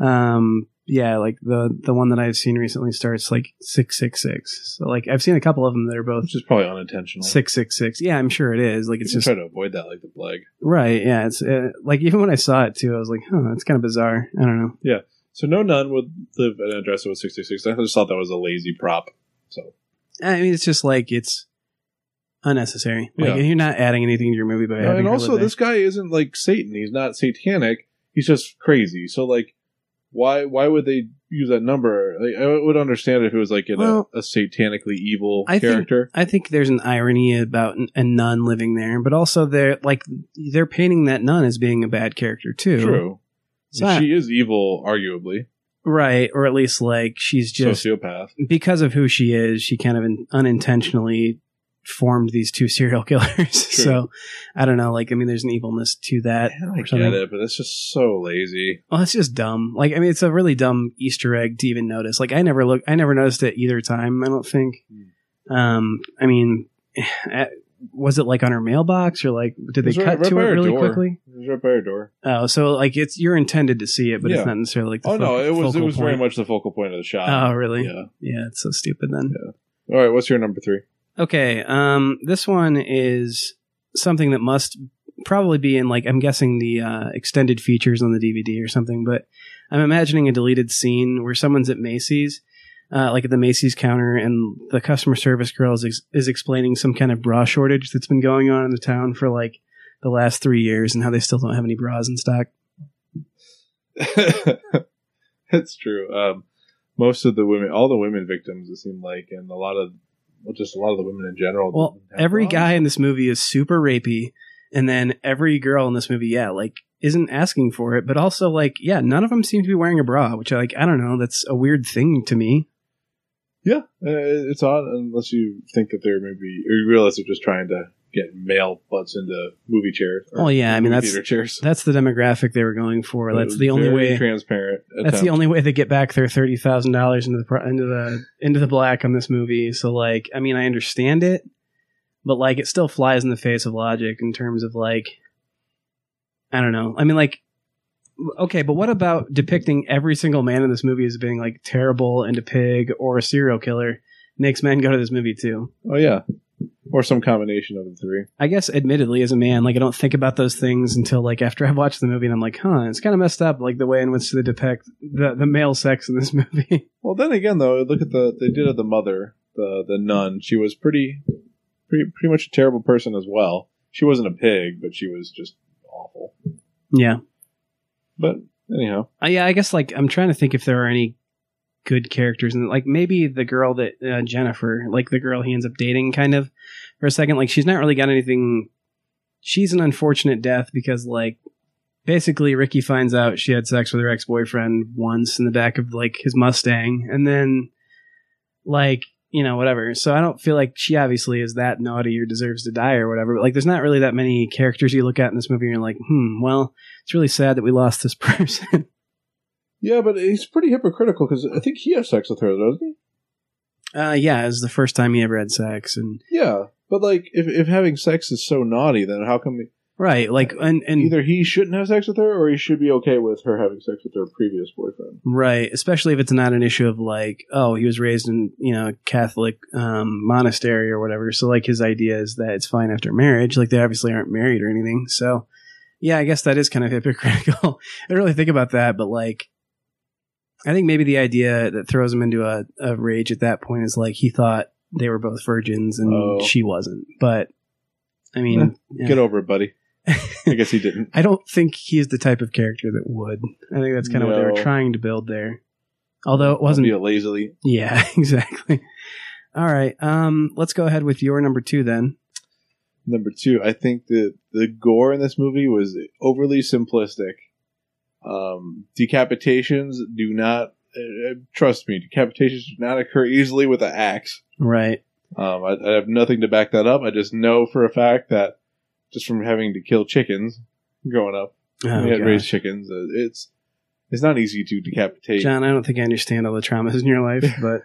Um, yeah, like the the one that I've seen recently starts like six six six. So like I've seen a couple of them that are both which is probably unintentional. six six six. Yeah, I'm sure it is. Like it's you just try to avoid that like the plague. Right. Yeah. It's uh, like even when I saw it too, I was like, huh, that's kind of bizarre. I don't know. Yeah. So no nun would live at an address that was six six six. I just thought that was a lazy prop. So I mean, it's just like it's unnecessary. Like Yeah. you're not adding anything to your movie by No, having and her also live there. this guy isn't like Satan. He's not satanic. He's just crazy. So like, why why would they use that number? Like, I would understand if it was like in Well, a, a satanically evil I think- character. I think there's an irony about n- a nun living there, but also they're like they're painting that nun as being a bad character too. True. So I- she is evil, arguably. Right, or at least like she's just Sociopath. because of who she is, she kind of in, unintentionally formed these two serial killers. So I don't know. Like, I mean, there's an evilness to that. Yeah, I or get something. it, but it's just so lazy. Well, it's just dumb. Like, I mean, it's a really dumb Easter egg to even notice. Like, I never look, I never noticed it either time. I don't think. Um, I mean, was it like on her mailbox or like did they It was cut right- right to by it her really door. quickly? It was right by her door. Oh, so like it's you're intended to see it, but Yeah. it's not necessarily like the Oh no, fo- it was it focal was very point. much the focal point of the shot. Oh, really? Yeah. Yeah, it's so stupid then. All right, what's your number three? Okay, um, this one is something that must probably be in, like, I'm guessing the uh, extended features on the D V D or something, but I'm imagining a deleted scene where someone's at Macy's uh, like at the Macy's counter, and the customer service girl is, ex- is explaining some kind of bra shortage that's been going on in the town for like the last three years and how they still don't have any bras in stock. That's true. Um, most of the women, all the women victims, it seemed like, and a lot of, well, just a lot of the women in general. Well, every bras. guy in this movie is super rapey, and then every girl in this movie, yeah, like isn't asking for it, but also like, yeah, none of them seem to be wearing a bra, which I like. I don't know. That's a weird thing to me. Yeah, uh, it's odd unless you think that they're maybe, or you realize they're just trying to get male butts into movie chairs. Oh yeah, I mean that's chairs. that's the demographic they were going for. That's the only way. Transparent. That's attempt. the only way they get back their thirty thousand dollars into the pro- into the into the black on this movie. So like, I mean, I understand it, but like, it still flies in the face of logic in terms of like, I don't know. I mean, like, okay, but what about depicting every single man in this movie as being like terrible and a pig or a serial killer? Makes men go to this movie too. Oh yeah. Or some combination of the three. I guess, admittedly, as a man, like I don't think about those things until like after I've watched the movie, and I'm like, huh, it's kind of messed up, like the way in which they depict the the male sex in this movie. Well, then again, though, look at the they did it the mother, the the nun. She was pretty, pretty, pretty much a terrible person as well. She wasn't a pig, but she was just awful. Yeah, but anyhow, uh, yeah, I guess like I'm trying to think if there are any good characters, and like maybe the girl that uh, Jennifer, like the girl he ends up dating, kind of for a second, like she's not really got anything. She's an unfortunate death because like basically Ricky finds out she had sex with her ex-boyfriend once in the back of like his Mustang, and then like, you know, whatever. So I don't feel like she obviously is that naughty or deserves to die or whatever, but like there's not really that many characters you look at in this movie and you're like, hmm, well, it's really sad that we lost this person. Yeah, but he's pretty hypocritical because I think he has sex with her, doesn't he? Uh, yeah, it was the first time he ever had sex, and yeah, but like, if if having sex is so naughty, then how come? He, right, like, and, and either he shouldn't have sex with her, or he should be okay with her having sex with her previous boyfriend. Right, especially if it's not an issue of like, oh, he was raised in, you know, Catholic um, monastery or whatever. So like, his idea is that it's fine after marriage. Like, they obviously aren't married or anything. So yeah, I guess that is kind of hypocritical. I didn't really think about that, but like, I think maybe the idea that throws him into a, a rage at that point is like he thought they were both virgins and oh. she wasn't. But I mean, eh, yeah. Get over it, buddy. I guess he didn't. I don't think he's the type of character that would. I think that's kind no. of what they were trying to build there. Although it wasn't. Be a lazily. Yeah, exactly. All right. Um, let's go ahead with your number two then. Number two, I think that the gore in this movie was overly simplistic. Um, decapitations do not, uh, trust me, decapitations do not occur easily with an axe. Right. Um, I, I have nothing to back that up. I just know for a fact that just from having to kill chickens growing up, Oh, we had gosh. raised chickens. Uh, it's it's not easy to decapitate. John, I don't think I understand all the traumas in your life, but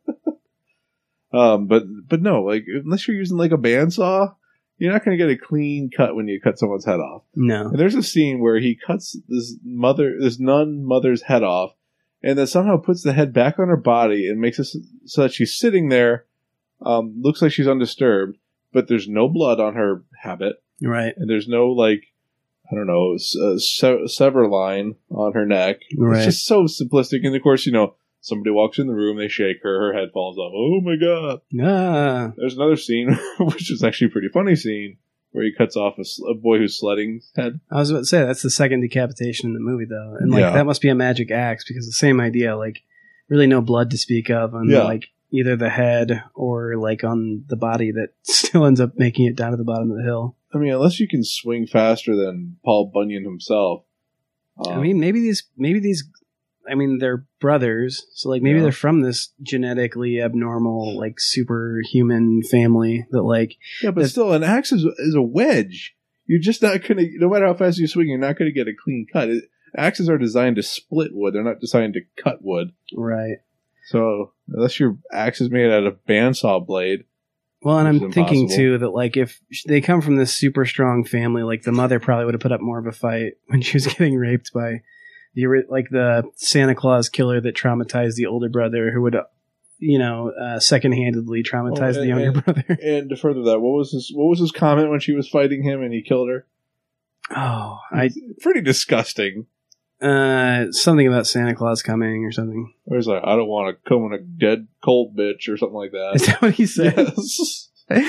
um, but but no, like unless you're using like a bandsaw, you're not going to get a clean cut when you cut someone's head off. no. And there's a scene where he cuts this mother, this nun mother's head off, and then somehow puts the head back on her body and makes it so that she's sitting there, um, looks like she's undisturbed, but there's no blood on her habit, Right. and there's no like, I don't know, uh, se- sever line on her neck. Right. It's just so simplistic. And of course, you know, somebody walks in the room, they shake her, her head falls off. Oh my god! Ah. There's another scene, which is actually a pretty funny scene, where he cuts off a, sl- a boy who's sledding's head. I was about to say that's the second decapitation in the movie, though, and like Yeah. that must be a magic axe because the same idea, like really no blood to speak of on Yeah. like either the head or like on the body that still ends up making it down to the bottom of the hill. I mean, unless you can swing faster than Paul Bunyan himself. Um, I mean, maybe these, maybe these, I mean, they're brothers, so like maybe Yeah. they're from this genetically abnormal, like superhuman family that like. yeah, but the- still, an axe is, is a wedge. You're just not going to, no matter how fast you swing, you're not going to get a clean cut. It, axes are designed to split wood. They're not designed to cut wood. Right. So, unless your axe is made out of bandsaw blade. Well, and Which I'm is thinking impossible. too that like if sh- they come from this super strong family, like the mother probably would have put up more of a fight when she was getting raped by the ori- like the Santa Claus killer that traumatized the older brother, who would, uh, you know, uh, second-handedly traumatize Oh, the and- younger and- brother. And to further that, what was his what was his comment when she was fighting him and he killed her? Oh, I Pretty disgusting. uh, something about Santa Claus coming or something. Or he's like, I don't want to come in a dead cold bitch or something like that. Is that what he said? Yes.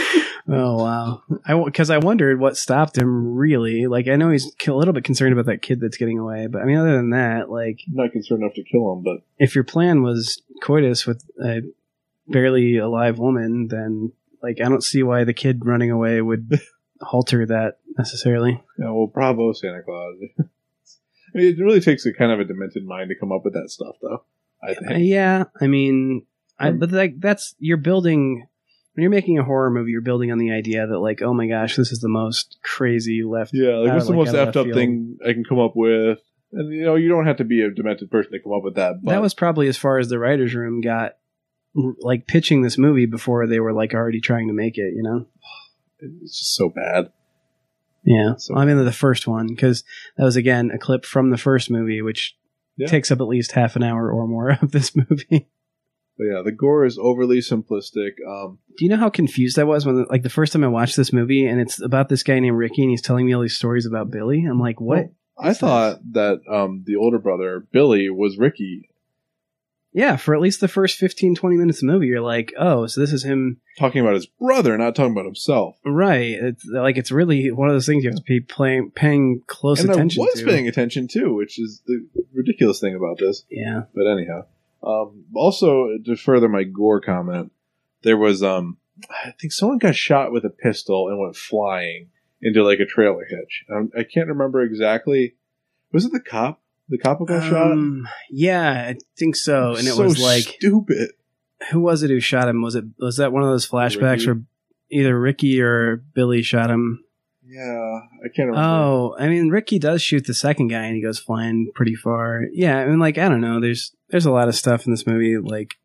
Oh wow! I because I wondered what stopped him. Really, like I know he's a little bit concerned about that kid that's getting away, but I mean, other than that, like I'm not concerned enough to kill him. But if your plan was coitus with a barely alive woman, then like I don't see why the kid running away would alter that necessarily. Yeah, well, bravo, Santa Claus. I mean, it really takes a kind of a demented mind to come up with that stuff, though. I think. Uh, yeah, I mean, I, Um, but like that's you're building. When you're making a horror movie, you're building on the idea that, like, oh my gosh, this is the most crazy left. Yeah, like uh, what's the like, most out of effed left up field. thing I can come up with? And you know, you don't have to be a demented person to come up with that. But That was probably as far as the writers' room got, like pitching this movie before they were like already trying to make it. You know? it's just so bad. Yeah. So- Well, I mean, the first one, because that was again a clip from the first movie, which Yeah. takes up at least half an hour or more of this movie. But yeah, the gore is overly simplistic. Um, Do you know how confused I was when, like, the first time I watched this movie, and it's about this guy named Ricky, and he's telling me all these stories about Billy? I'm like, what? I is thought that um, the older brother, Billy, was Ricky. Yeah, for at least the first fifteen, twenty minutes of the movie, you're like, oh, so this is him. Talking about his brother, not talking about himself. Right. It's like, it's really one of those things you have to be playing, paying close And I attention was to. paying attention too, which is the ridiculous thing about this. Yeah. But anyhow, um, also to further my gore comment, there was um, I think someone got shot with a pistol and went flying into like a trailer hitch. Um, I can't remember exactly. Was it the cop? The cop who got shot. Um, yeah, I think so. And it So was like, stupid. who was it who shot him? Was it was that one of those flashbacks Ricky? where either Ricky or Billy shot him? Yeah, I can't remember. Oh, I mean, Ricky does shoot the second guy, and he goes flying pretty far. Yeah, I mean, like I don't know. There's there's a lot of stuff in this movie. Like,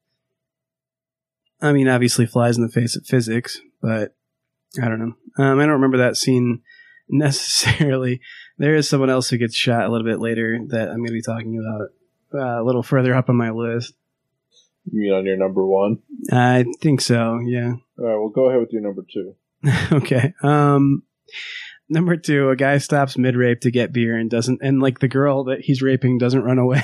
I mean, obviously flies in the face of physics, but I don't know. Um, I don't remember that scene necessarily. There is someone else who gets shot a little bit later that I'm going to be talking about uh, a little further up on my list. You mean on your number one? I think so. Yeah. All right, well, go ahead with your number two. Okay. Um, number two, a guy stops mid rape to get beer and doesn't, and like the girl that he's raping doesn't run away.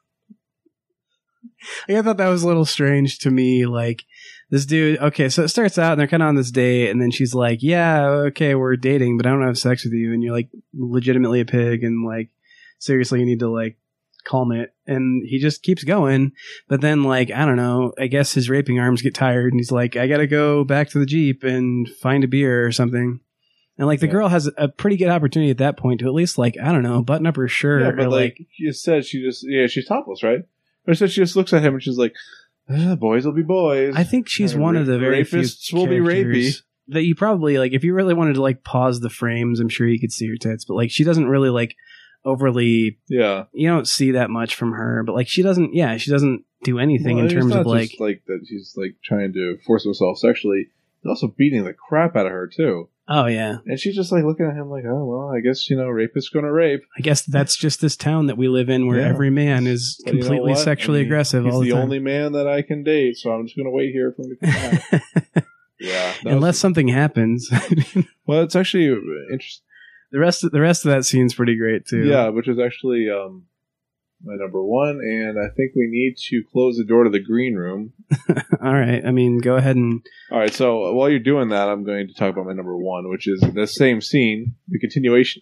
Like, I thought that was a little strange to me. Like this dude, okay, so it starts out and they're kind of on this date, and then she's like, "Yeah, okay, we're dating, but I don't have sex with you," and you're like, legitimately a pig, and like, seriously, you need to like calm it. And he just keeps going, but then like I don't know, I guess his raping arms get tired, and he's like, "I gotta go back to the Jeep and find a beer or something." And like the Yeah. girl has a pretty good opportunity at that point to at least like I don't know, button up her shirt Yeah, but or like, like you said, she just yeah, she's topless, right? But instead, she just looks at him and she's like, ah, "Boys will be boys." I think she's And one of the very rapists few will be characters rapey. that you probably like. If you really wanted to like pause the frames, I'm sure you could see her tits, but like she doesn't really like overly. Yeah, You don't see that much from her, but like she doesn't. Yeah, she doesn't do anything Well, in it's terms not of like. just like that. She's like trying to force herself sexually. He's also beating the crap out of her too, Oh yeah, and she's just like looking at him like, "Oh well, I guess you know, rapist's gonna rape." I guess that's just this town that we live in, where Yeah. every man is But you know completely what? sexually I mean, aggressive He's all the, the time. only man that I can date, so I'm just gonna wait here for him to come back. Yeah, that Unless was- something happens. well, it's actually interesting. the rest of the rest of that scene's pretty great too. Yeah, which is actually um, my number one, and I think we need to close the door to the green room. All right. I mean, go ahead and All right, so while you're doing that, I'm going to talk about my number one, which is the same scene, the continuation.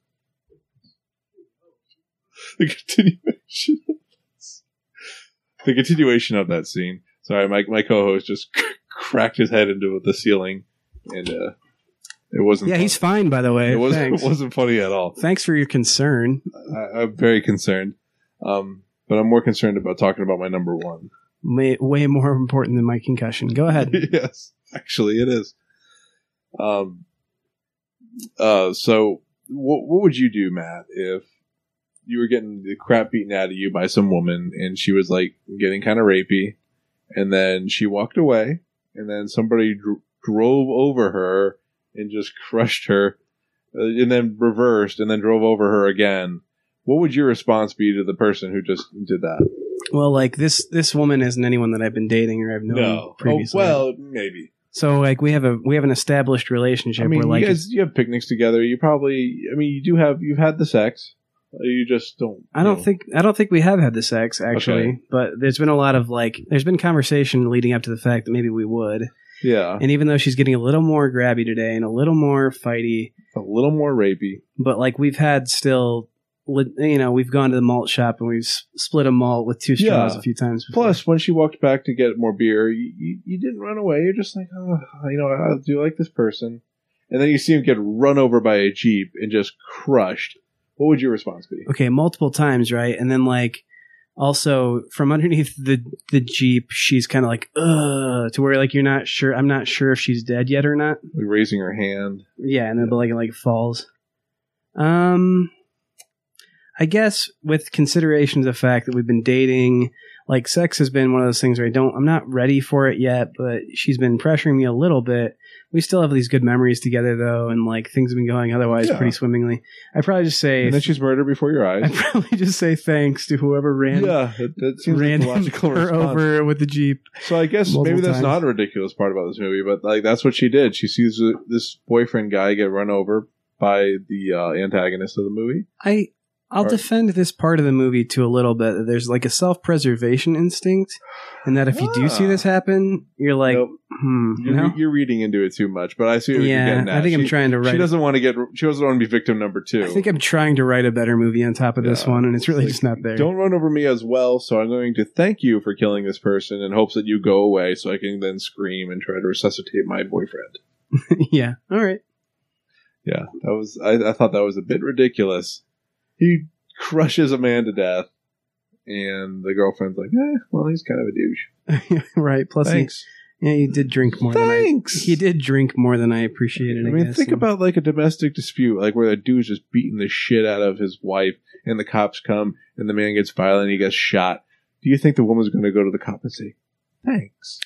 The continuation. The continuation of that scene. Sorry, my my co-host just cracked his head into the ceiling, and uh, it wasn't. yeah, fun. he's fine. By the way, It wasn't. Thanks. It wasn't funny at all. Thanks for your concern. I, I'm very concerned, um, but I'm more concerned about talking about my number one. Way, way more important than my concussion. Go ahead. Yes, actually, it is. Um. Uh. So, what what would you do, Matt, if you were getting the crap beaten out of you by some woman, and she was like getting kind of rapey, and then she walked away, and then somebody dr- drove over her and just crushed her, uh, and then reversed, and then drove over her again? What would your response be to the person who just did that? Well, like this, this woman isn't anyone that I've been dating or I've known previously. Oh, well, maybe. So like we have a we have an established relationship I mean, where like you guys, you have picnics together. You probably, I mean, you do have, you've had the sex, You just don't. I don't know. think I don't think we have had the sex actually, Okay. but there's been a lot of like there's been conversation leading up to the fact that maybe we would. Yeah, And even though she's getting a little more grabby today and a little more fighty, a little more rapey. but like we've had still, li- you know, we've gone to the malt shop and we've s- split a malt with two straws Yeah. a few times before. Plus, when she walked back to get more beer, you, you, you didn't run away. You're just like, oh, you know, I do like this person. And then you see him get run over by a Jeep and just crushed. What would your response be? Okay, multiple times, right? And then like also from underneath the the Jeep, she's kind of like, ugh, to where like you're not sure. I'm not sure if she's dead yet or not. Like raising her hand. Yeah, and then like it like falls. Um, I guess with consideration of the fact that we've been dating, like sex has been one of those things where I don't, I'm not ready for it yet, but she's been pressuring me a little bit. We still have these good memories together though, and like things have been going otherwise Yeah. pretty swimmingly. I'd probably just say, And then she's murdered before your eyes. I'd probably just say thanks to whoever ran, yeah, that, that seems ran like a logical her response. over with the Jeep. So I guess multiple maybe that's times. not a ridiculous part about this movie, but like that's what she did. She sees uh, this boyfriend guy get run over by the uh, antagonist of the movie. I, I'll Or- defend this part of the movie to a little bit. That there's like a self-preservation instinct, and that if you do see Ah. this happen, you're like, Nope. hmm, You're, no? you're reading into it too much, but I see what you're Yeah, getting at. I think I'm She- trying to write. She doesn't want to get. She doesn't want to be victim number two. I think I'm trying to write a better movie on top of this Yeah, one, and it's really like, just not there. Don't run over me as well, so I'm going to thank you for killing this person in hopes that you go away, so I can then scream and try to resuscitate my boyfriend. Yeah. All right. Yeah, that was. I, I thought that was a bit ridiculous. He crushes a man to death, and the girlfriend's like, "Eh, well, he's kind of a douche." Right. Plus, he, Thanks. yeah, he did drink more Thanks. than I. He did drink more than I appreciated. I, I mean, guess. think and- about like a domestic dispute, like where the dude's just beating the shit out of his wife, and the cops come, and the man gets violent, and he gets shot. Do you think the woman's going to go to the cop and say, "Thanks"?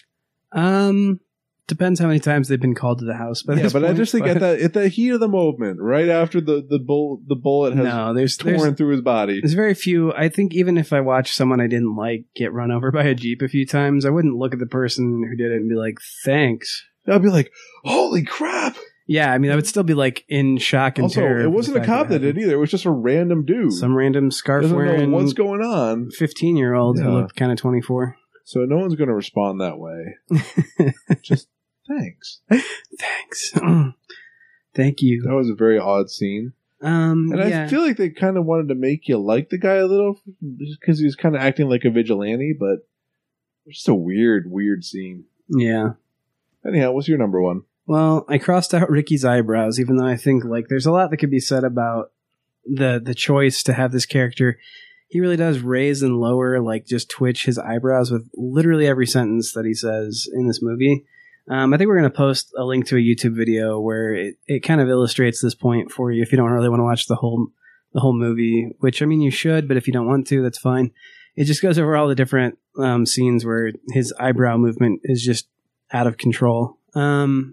Um, depends how many times they've been called to the house. But yeah, but I just think at that at the heat of the moment, right after the the bull the bullet has no, there's torn there's through his body, there's very few. I think even if I watched someone I didn't like get run over by a Jeep a few times, I wouldn't look at the person who did it and be like, "Thanks." I'd be like, "Holy crap!" Yeah, I mean, I would still be like in shock and Also, terror. it for the wasn't a fact cop that happened. did either. It was just a random dude. Some random scarf doesn't wearing know what's going on. fifteen year old who Yeah. looked kind of twenty-four. So no one's going to respond that way. Just thanks. Thanks. Thank you. That was a very odd scene. Um, And yeah. I feel like they kind of wanted to make you like the guy a little because he was kind of acting like a vigilante, but it was just a weird, weird scene. yeah. Anyhow, what's your number one? Well, I crossed out Ricky's eyebrows, even though I think like there's a lot that could be said about the the choice to have this character. He really does raise and lower, like just twitch his eyebrows with literally every sentence that he says in this movie. Um, I think we're going to post a link to a YouTube video where it, it kind of illustrates this point for you if you don't really want to watch the whole the whole movie, which I mean you should, but if you don't want to, that's fine. It just goes over all the different um, scenes where his eyebrow movement is just out of control. Um,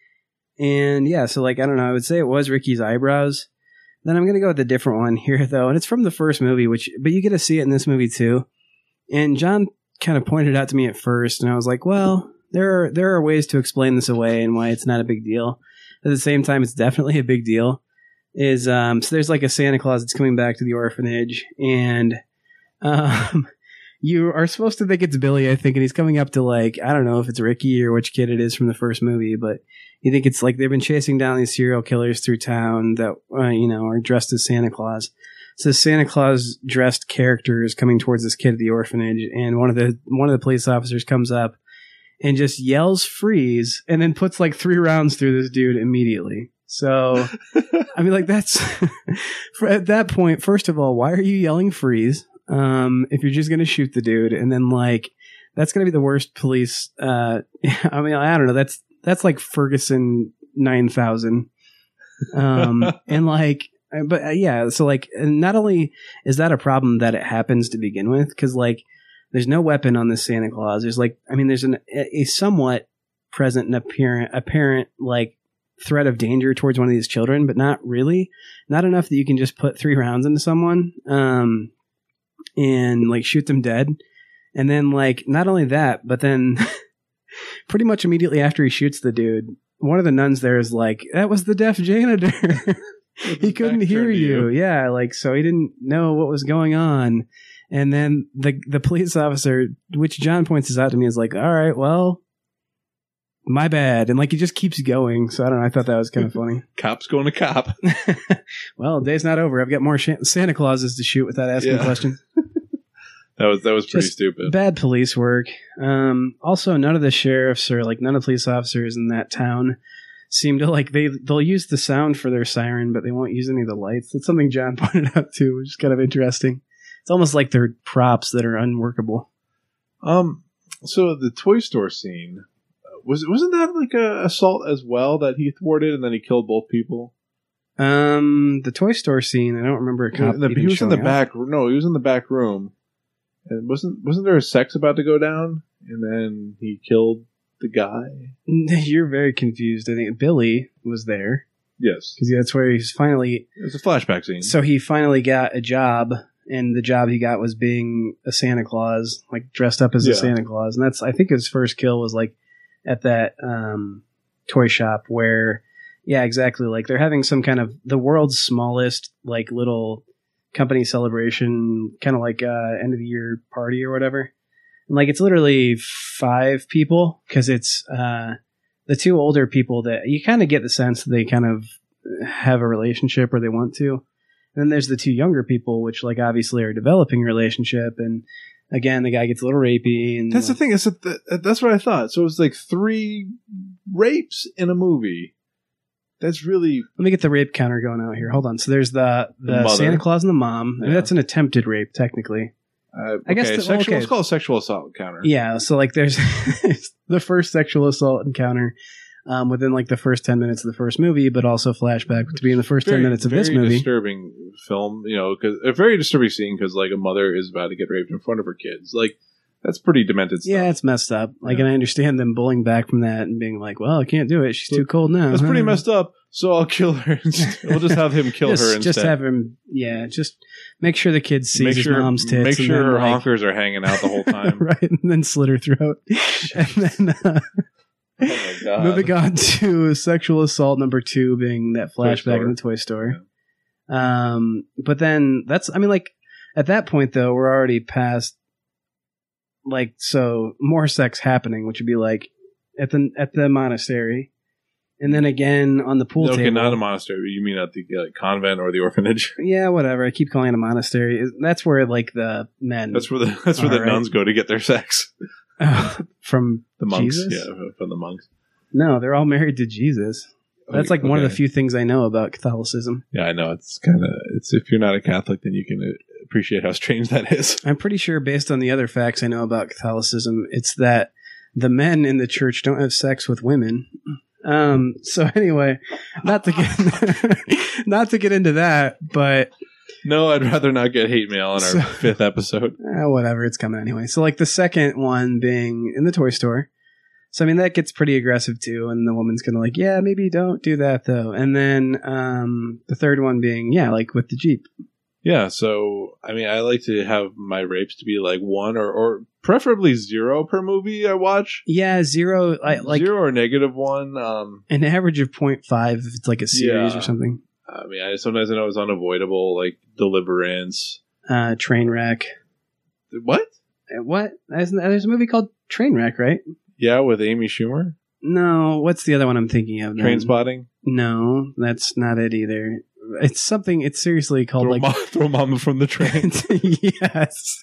and yeah, so like I don't know, I would say it was Ricky's eyebrows. Then I'm gonna go with a different one here though, and it's from the first movie, which but you get to see it in this movie too. And John kind of pointed out to me at first, and I was like, well, there are there are ways to explain this away and why it's not a big deal. At the same time, it's definitely a big deal. Is um so there's like a Santa Claus that's coming back to the orphanage, and um you are supposed to think it's Billy, I think, and he's coming up to like I don't know if it's Ricky or which kid it is from the first movie, but you think it's like they've been chasing down these serial killers through town that uh, you know are dressed as Santa Claus. So Santa Claus dressed character is coming towards this kid at the orphanage, and one of the one of the police officers comes up and just yells freeze, and then puts like three rounds through this dude immediately. So I mean, like that's for, at that point. First of all, why are you yelling freeze? Um, if you're just gonna shoot the dude, and then like that's gonna be the worst police. Uh, I mean, I don't know. That's that's like Ferguson nine thousand. Um, and like, but uh, yeah, so like, and not only is that a problem that it happens to begin with, because like, there's no weapon on this Santa Claus. There's like, I mean, there's an a somewhat present and apparent apparent like threat of danger towards one of these children, but not really, not enough that you can just put three rounds into someone, um, and like shoot them dead. And then like, not only that, but then pretty much immediately after he shoots the dude, one of the nuns there is like, that was the deaf janitor. he couldn't Back hear turned to you. you. Yeah, like so he didn't know what was going on. And then the the police officer, which John points this out to me, is like, "All right, well, my bad." And like he just keeps going. So I don't know. I thought that was kind of funny. Cop's going to cop. Well, day's not over. I've got more sh- Santa Clauses to shoot without asking Yeah. questions. That was that was pretty Just stupid. Bad police work. Um, also, none of the sheriffs or like none of the police officers in that town seem to like they they'll use the sound for their siren, but they won't use any of the lights. That's something John pointed out too, which is kind of interesting. It's almost like they're props that are unworkable. Um, so the toy store scene uh, was wasn't that like a assault as well that he thwarted and then he killed both people? Um, the toy store scene. I don't remember a cop. The- even he was in the showing up. back. No, he was in the back room. And wasn't wasn't there a sex about to go down? And then he killed the guy. You're very confused. I think Billy was there Yes, because that's where he's finally. it was a flashback scene. So he finally got a job, and the job he got was being a Santa Claus, like dressed up as Yeah. a Santa Claus. And that's, I think his first kill was like at that um, toy shop where, yeah, exactly. Like they're having some kind of the world's smallest, like little company celebration, kind of like uh, end of the year party or whatever. And like it's literally five people because it's uh, the two older people that you kind of get the sense that they kind of have a relationship or they want to. And then there's the two younger people, which like obviously are developing a relationship. And again, the guy gets a little rapey. And That's the like, thing. Is that the, that's what I thought. So it was like three rapes in a movie. That's really Let me get the rape counter going out here. Hold on. So there's the the, The mother. Santa Claus and the mom. I mean, Yeah. that's an attempted rape, technically. uh, I guess okay, the- sexual. okay. Let's call it sexual assault counter. Yeah. So like there's the first sexual assault encounter um, within like the first ten minutes of the first movie, but also flashback to be in the first Very, ten minutes of this very movie. disturbing film. You know, because a very disturbing scene because like a mother is about to get raped in front of her kids. Like that's pretty demented stuff. Yeah, it's messed up. Like, Yeah. and I understand them pulling back from that and being like, "Well, I can't do it. She's too cold now." That's pretty Huh. messed up. So I'll kill her. Instead. We'll just have him kill just, her instead. Just have him. Yeah, just make sure the kid sees make his sure, mom's tits. make and sure then, her like, honkers are hanging out the whole time. right, and then slit her throat. And then uh, Oh my god! moving on to sexual assault number two, being that Toy flashback store. in the toy store. Um, but then that's, I mean, like at that point though, we're already past. Like so, more sex happening, which would be like at the at the monastery, and then again on the pool Okay, table. not a monastery. You mean at the like, convent or the orphanage? Yeah, whatever. I keep calling it a monastery. That's where like the men That's where the that's where the All right. nuns go to get their sex. from The monks, Jesus? yeah, from the monks. No, they're all married to Jesus. That's like one of the Okay. few things I know about Catholicism. Yeah, I know. It's kind of it's if you're not a Catholic, then you can uh, appreciate how strange that is. I'm pretty sure, based on the other facts I know about Catholicism, it's that the men in the church don't have sex with women. Um. So anyway, not to get not to get into that, but No, I'd rather not get hate mail on our So- fifth episode. eh, whatever. It's coming anyway. So like the second one being in the toy store. So I mean that gets pretty aggressive too, and the woman's kind of like, yeah, maybe don't do that though. And then um, the third one being, yeah, like with the Jeep. Yeah, so I mean, I like to have my rapes to be like one or, or preferably zero per movie I watch. Yeah, zero. I, like zero or negative one. Um, an average of zero point five if it's like a series Yeah. or something. I mean, I sometimes I know it's unavoidable, like Deliverance. Uh, Trainwreck. What? Uh, What? There's, there's a movie called Trainwreck, right? Yeah, with Amy Schumer. No, what's the other one I'm thinking of? then? Train Spotting. No, that's not it either. It's something. It's seriously called Throw, like. ma- throw Mama from the train. Yes.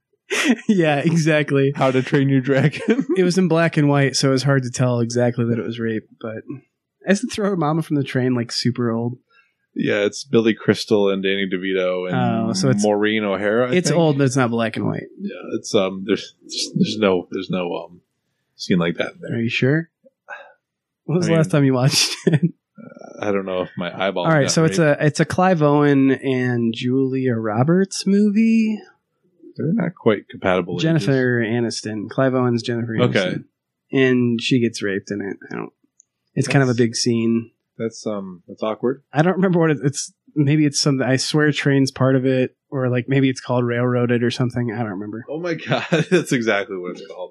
Yeah, exactly. How to Train Your Dragon. It was in black and white, so it was hard to tell exactly that it was rape. But isn't Throw Mama from the Train like super old? Yeah, it's Billy Crystal and Danny DeVito and Oh, so it's- Maureen O'Hara. I it's think. old, but it's not black and white. Yeah, it's um. There's there's no there's no um scene like that in Are there. you sure? When was I the mean- last time you watched it? I don't know if my eyeball. All right, so it's a it's a Clive Owen and Julia Roberts movie. They're not quite compatible. ages. Jennifer Aniston, Clive Owen's Jennifer Aniston, Okay. and she gets raped in it. I don't. It's kind of a That's- big scene. That's um. That's awkward. I don't remember what it, it's. Maybe it's something. I swear, Train's part of it, or like maybe it's called Railroaded or something. I don't remember. Oh my god, that's exactly what it's called.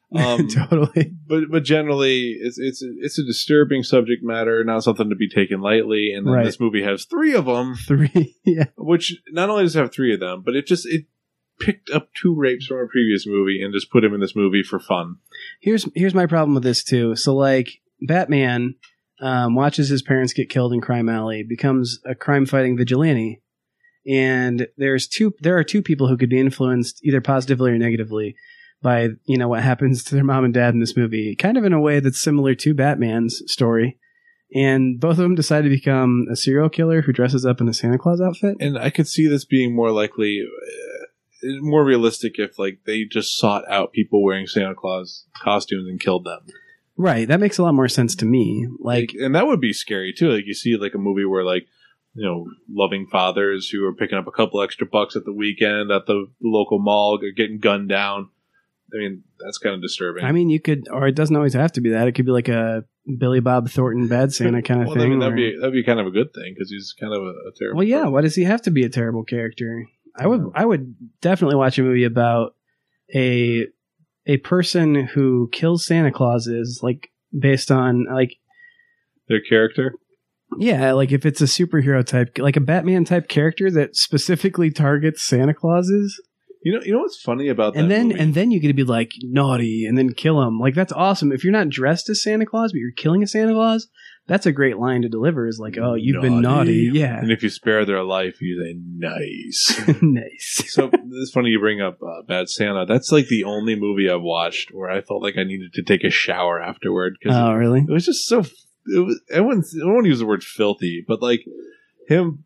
Um, Totally. But but generally, it's it's it's a disturbing subject matter, not something to be taken lightly. And then Right. this movie has three of them, Three. Yeah. which not only does it have three of them, but it just it picked up two rapes from a previous movie and just put them in this movie for fun. Here's here's my problem with this too. So like Batman um, watches his parents get killed in Crime Alley, becomes a crime fighting vigilante, and there's two there are two people who could be influenced either positively or negatively by, you know, what happens to their mom and dad in this movie, kind of in a way that's similar to Batman's story. And both of them decide to become a serial killer who dresses up in a Santa Claus outfit. And I could see this being more likely, uh, more realistic if like they just sought out people wearing Santa Claus costumes and killed them. Right. That makes a lot more sense to me. Like, Like, and that would be scary too. Like you see like a movie where like, you know, loving fathers who are picking up a couple extra bucks at the weekend at the local mall are getting gunned down. I mean, that's kind of disturbing. I mean, you could, or it doesn't always have to be that. It could be like a Billy Bob Thornton Bad Santa kind of well, thing. I mean, that'd where- be that'd be kind of a good thing because he's kind of a, a terrible. well, yeah. person. Why does he have to be a terrible character? I would, I would definitely watch a movie about a a person who kills Santa Clauses, like based on like, Their character. yeah, like if it's a superhero type, like a Batman type character that specifically targets Santa Clauses. You know, you know what's funny about that And then movie? and then you get to be like naughty and then kill him. Like that's awesome. If you're not dressed as Santa Claus, but you're killing a Santa Claus, that's a great line to deliver. Is like, oh, you've been naughty. Yeah. And if you spare their life, you say nice. Nice. So it's funny you bring up uh, Bad Santa. That's like the only movie I've watched where I felt like I needed to take a shower afterward because Oh, really? it was just so. It was, I wouldn't. I don't want to use the word filthy, but like him.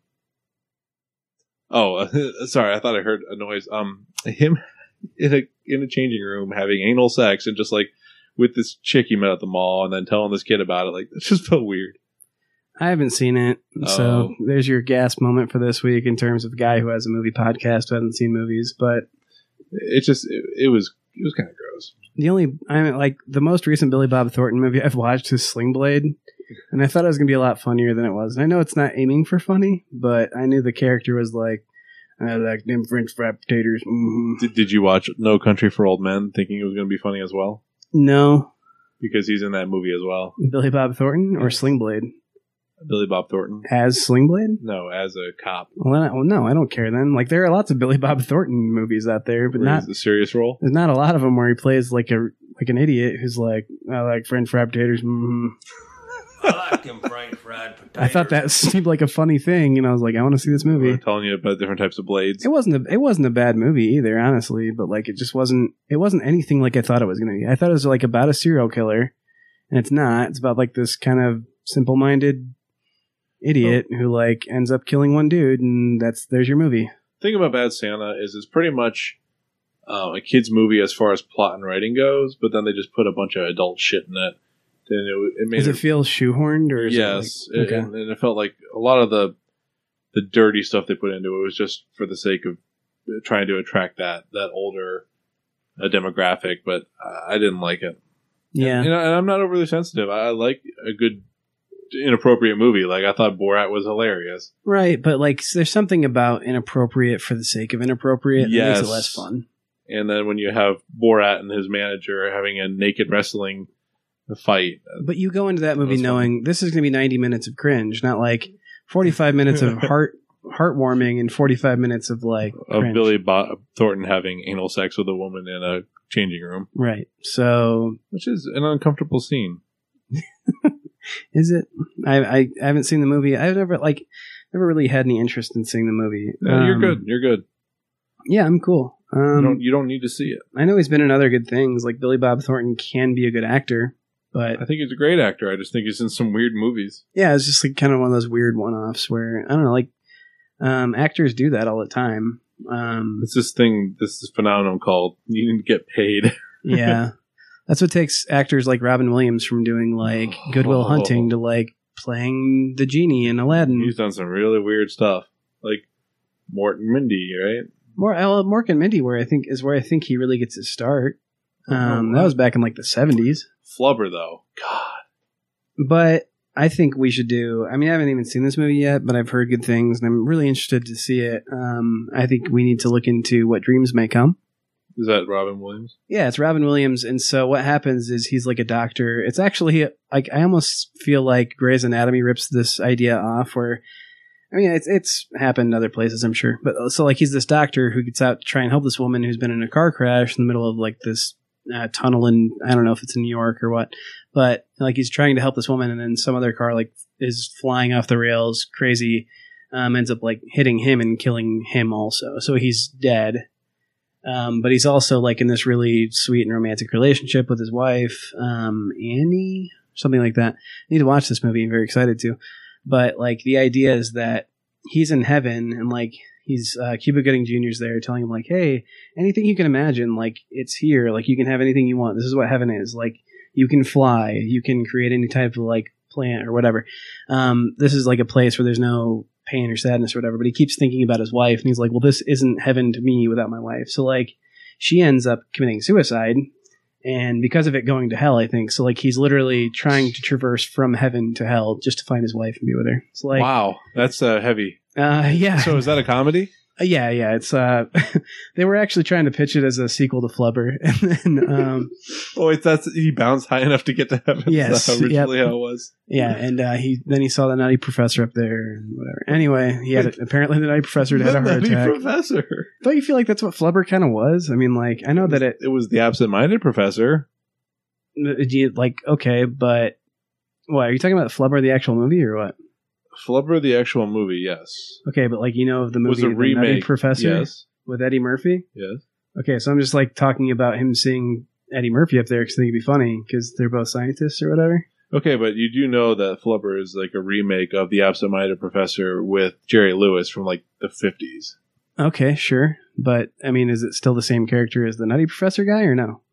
Oh, uh, sorry. I thought I heard a noise. Um, him in a in a changing room having anal sex and just like with this chick he met at the mall and then telling this kid about it. Like it just felt weird. I haven't seen it. So Oh. there's your gasp moment for this week in terms of a guy who has a movie podcast who hasn't seen movies. But It just it, it was it was kind of gross. the only, I mean, like the most recent Billy Bob Thornton movie I've watched is Sling Blade. And I thought it was going to be a lot funnier than it was. And I know it's not aiming for funny, but I knew the character was like, I like them French fry potatoes. Mm-hmm. Did, did you watch No Country for Old Men thinking it was going to be funny as well? No. Because he's in that movie as well. Billy Bob Thornton or Yes. Sling Blade? Billy Bob Thornton. As Sling Blade? No, as a cop. Well, then I, well, no, I don't care then. Like, there are lots of Billy Bob Thornton movies out there, but Where not he's the serious role. there's not a lot of them where he plays like a like an idiot who's like, I like French fried potatoes. Mm-hmm. I like them French fried potatoes. I thought that seemed like a funny thing, and I was like, I want to see this movie. We're telling you about different types of blades. It wasn't a it wasn't a bad movie either, honestly, but like it just wasn't it wasn't anything like I thought it was gonna be. I thought it was like about a serial killer, and it's not. It's about like this kind of simple minded idiot Oh. who like ends up killing one dude, and that's there's your movie. The thing about Bad Santa is it's pretty much uh, a kid's movie as far as plot and writing goes, but then they just put a bunch of adult shit in it. Then it, it made Does it, it feel shoehorned or is yes, it like, it- okay. and, and it felt like a lot of the the dirty stuff they put into it was just for the sake of trying to attract that that older uh, demographic, but uh, I didn't like it. Yeah. And, and I'm not overly sensitive. I, I like a good inappropriate movie. Like I thought Borat was hilarious. Right, but like there's something about inappropriate for the sake of inappropriate that makes Yes. it less fun. And then when you have Borat and his manager having a naked wrestling fight, But you go into that movie That's knowing this is going to be ninety minutes of cringe, not like forty-five minutes of heart heartwarming and forty-five minutes of like of cringe. Billy Bob Thornton having anal sex with a woman in a changing room, Right. So which is an uncomfortable scene. is it? I, I I haven't seen the movie. I've never like never really had any interest in seeing the movie. Yeah, you're Um, good. You're good. Yeah, I'm cool. you Um, don't you don't need to see it. I know he's been in other good things. Like Billy Bob Thornton can be a good actor, but I think he's a great actor. I just think he's in some weird movies. yeah, it's just like kind of one of those weird one-offs where I don't know, like um, actors do that all the time. Um, It's this thing, this phenomenon called you didn't get paid. yeah, that's what takes actors like Robin Williams from doing like Goodwill Oh. Hunting to like playing the genie in Aladdin. He's done some really weird stuff, like Morton Mindy, right? More uh, Mork and Mindy, where I think is where I think he really gets his start. Um, Oh, that was back in like the seventies. Flubber though, God. But I think we should do. I mean, I haven't even seen this movie yet, but I've heard good things, and I'm really interested to see it. Um, I think we need to look into What Dreams May Come. Is that Robin Williams? Yeah, it's Robin Williams. And so what happens is he's like a doctor. It's actually like, I almost feel like Grey's Anatomy rips this idea off where, I mean, it's it's happened other places, I'm sure. But so like he's this doctor who gets out to try and help this woman who's been in a car crash in the middle of like this uh, tunnel in, I don't know if it's in New York or what, but like he's trying to help this woman and then some other car like is flying off the rails, crazy, um, ends up like hitting him and killing him also. So he's dead. Um, but he's also like in this really sweet and romantic relationship with his wife, um, Annie, something like that. I need to watch this movie. I'm very excited to. But like the idea is that he's in heaven and like he's uh, Cuba Gooding Junior's there telling him like, hey, anything you can imagine, like it's here. Like you can have anything you want. This is what heaven is. Like you can fly. You can create any type of like plant or whatever. Um, this is like a place where there's no pain or sadness or whatever. But he keeps thinking about his wife and he's like, well, this isn't heaven to me without my wife. So like she ends up committing suicide. And because of it going to hell, I think. So, like, he's literally trying to traverse from heaven to hell just to find his wife and be with her. It's like, wow, that's uh, heavy. Uh, yeah. So is that a comedy? Uh, yeah, yeah. It's uh, they were actually trying to pitch it as a sequel to Flubber, and then um, oh, wait, that's he bounced high enough to get to heaven. Yes, Is that originally yep. how it was. Yeah, and uh, he then he saw the Nutty Professor up there and whatever. Anyway, he had a, apparently the Nutty Professor had a heart Nutty attack. Professor. Don't you feel like that's what Flubber kind of was? I mean, like I know that it It was the absent-minded professor. do you, like okay, but what are you talking about? Flubber the actual movie or what? Flubber the actual movie, yes. Okay, but like you know of the Was movie a The Nutty remake, Professor yes. with Eddie Murphy? Yes. Okay, so I'm just like talking about him seeing Eddie Murphy up there because I think it'd be funny because they're both scientists or whatever. Okay, but you do know that Flubber is like a remake of the absent-minded professor with Jerry Lewis from like the fifties. Okay, sure, but I mean, is it still the same character as the Nutty Professor guy or no?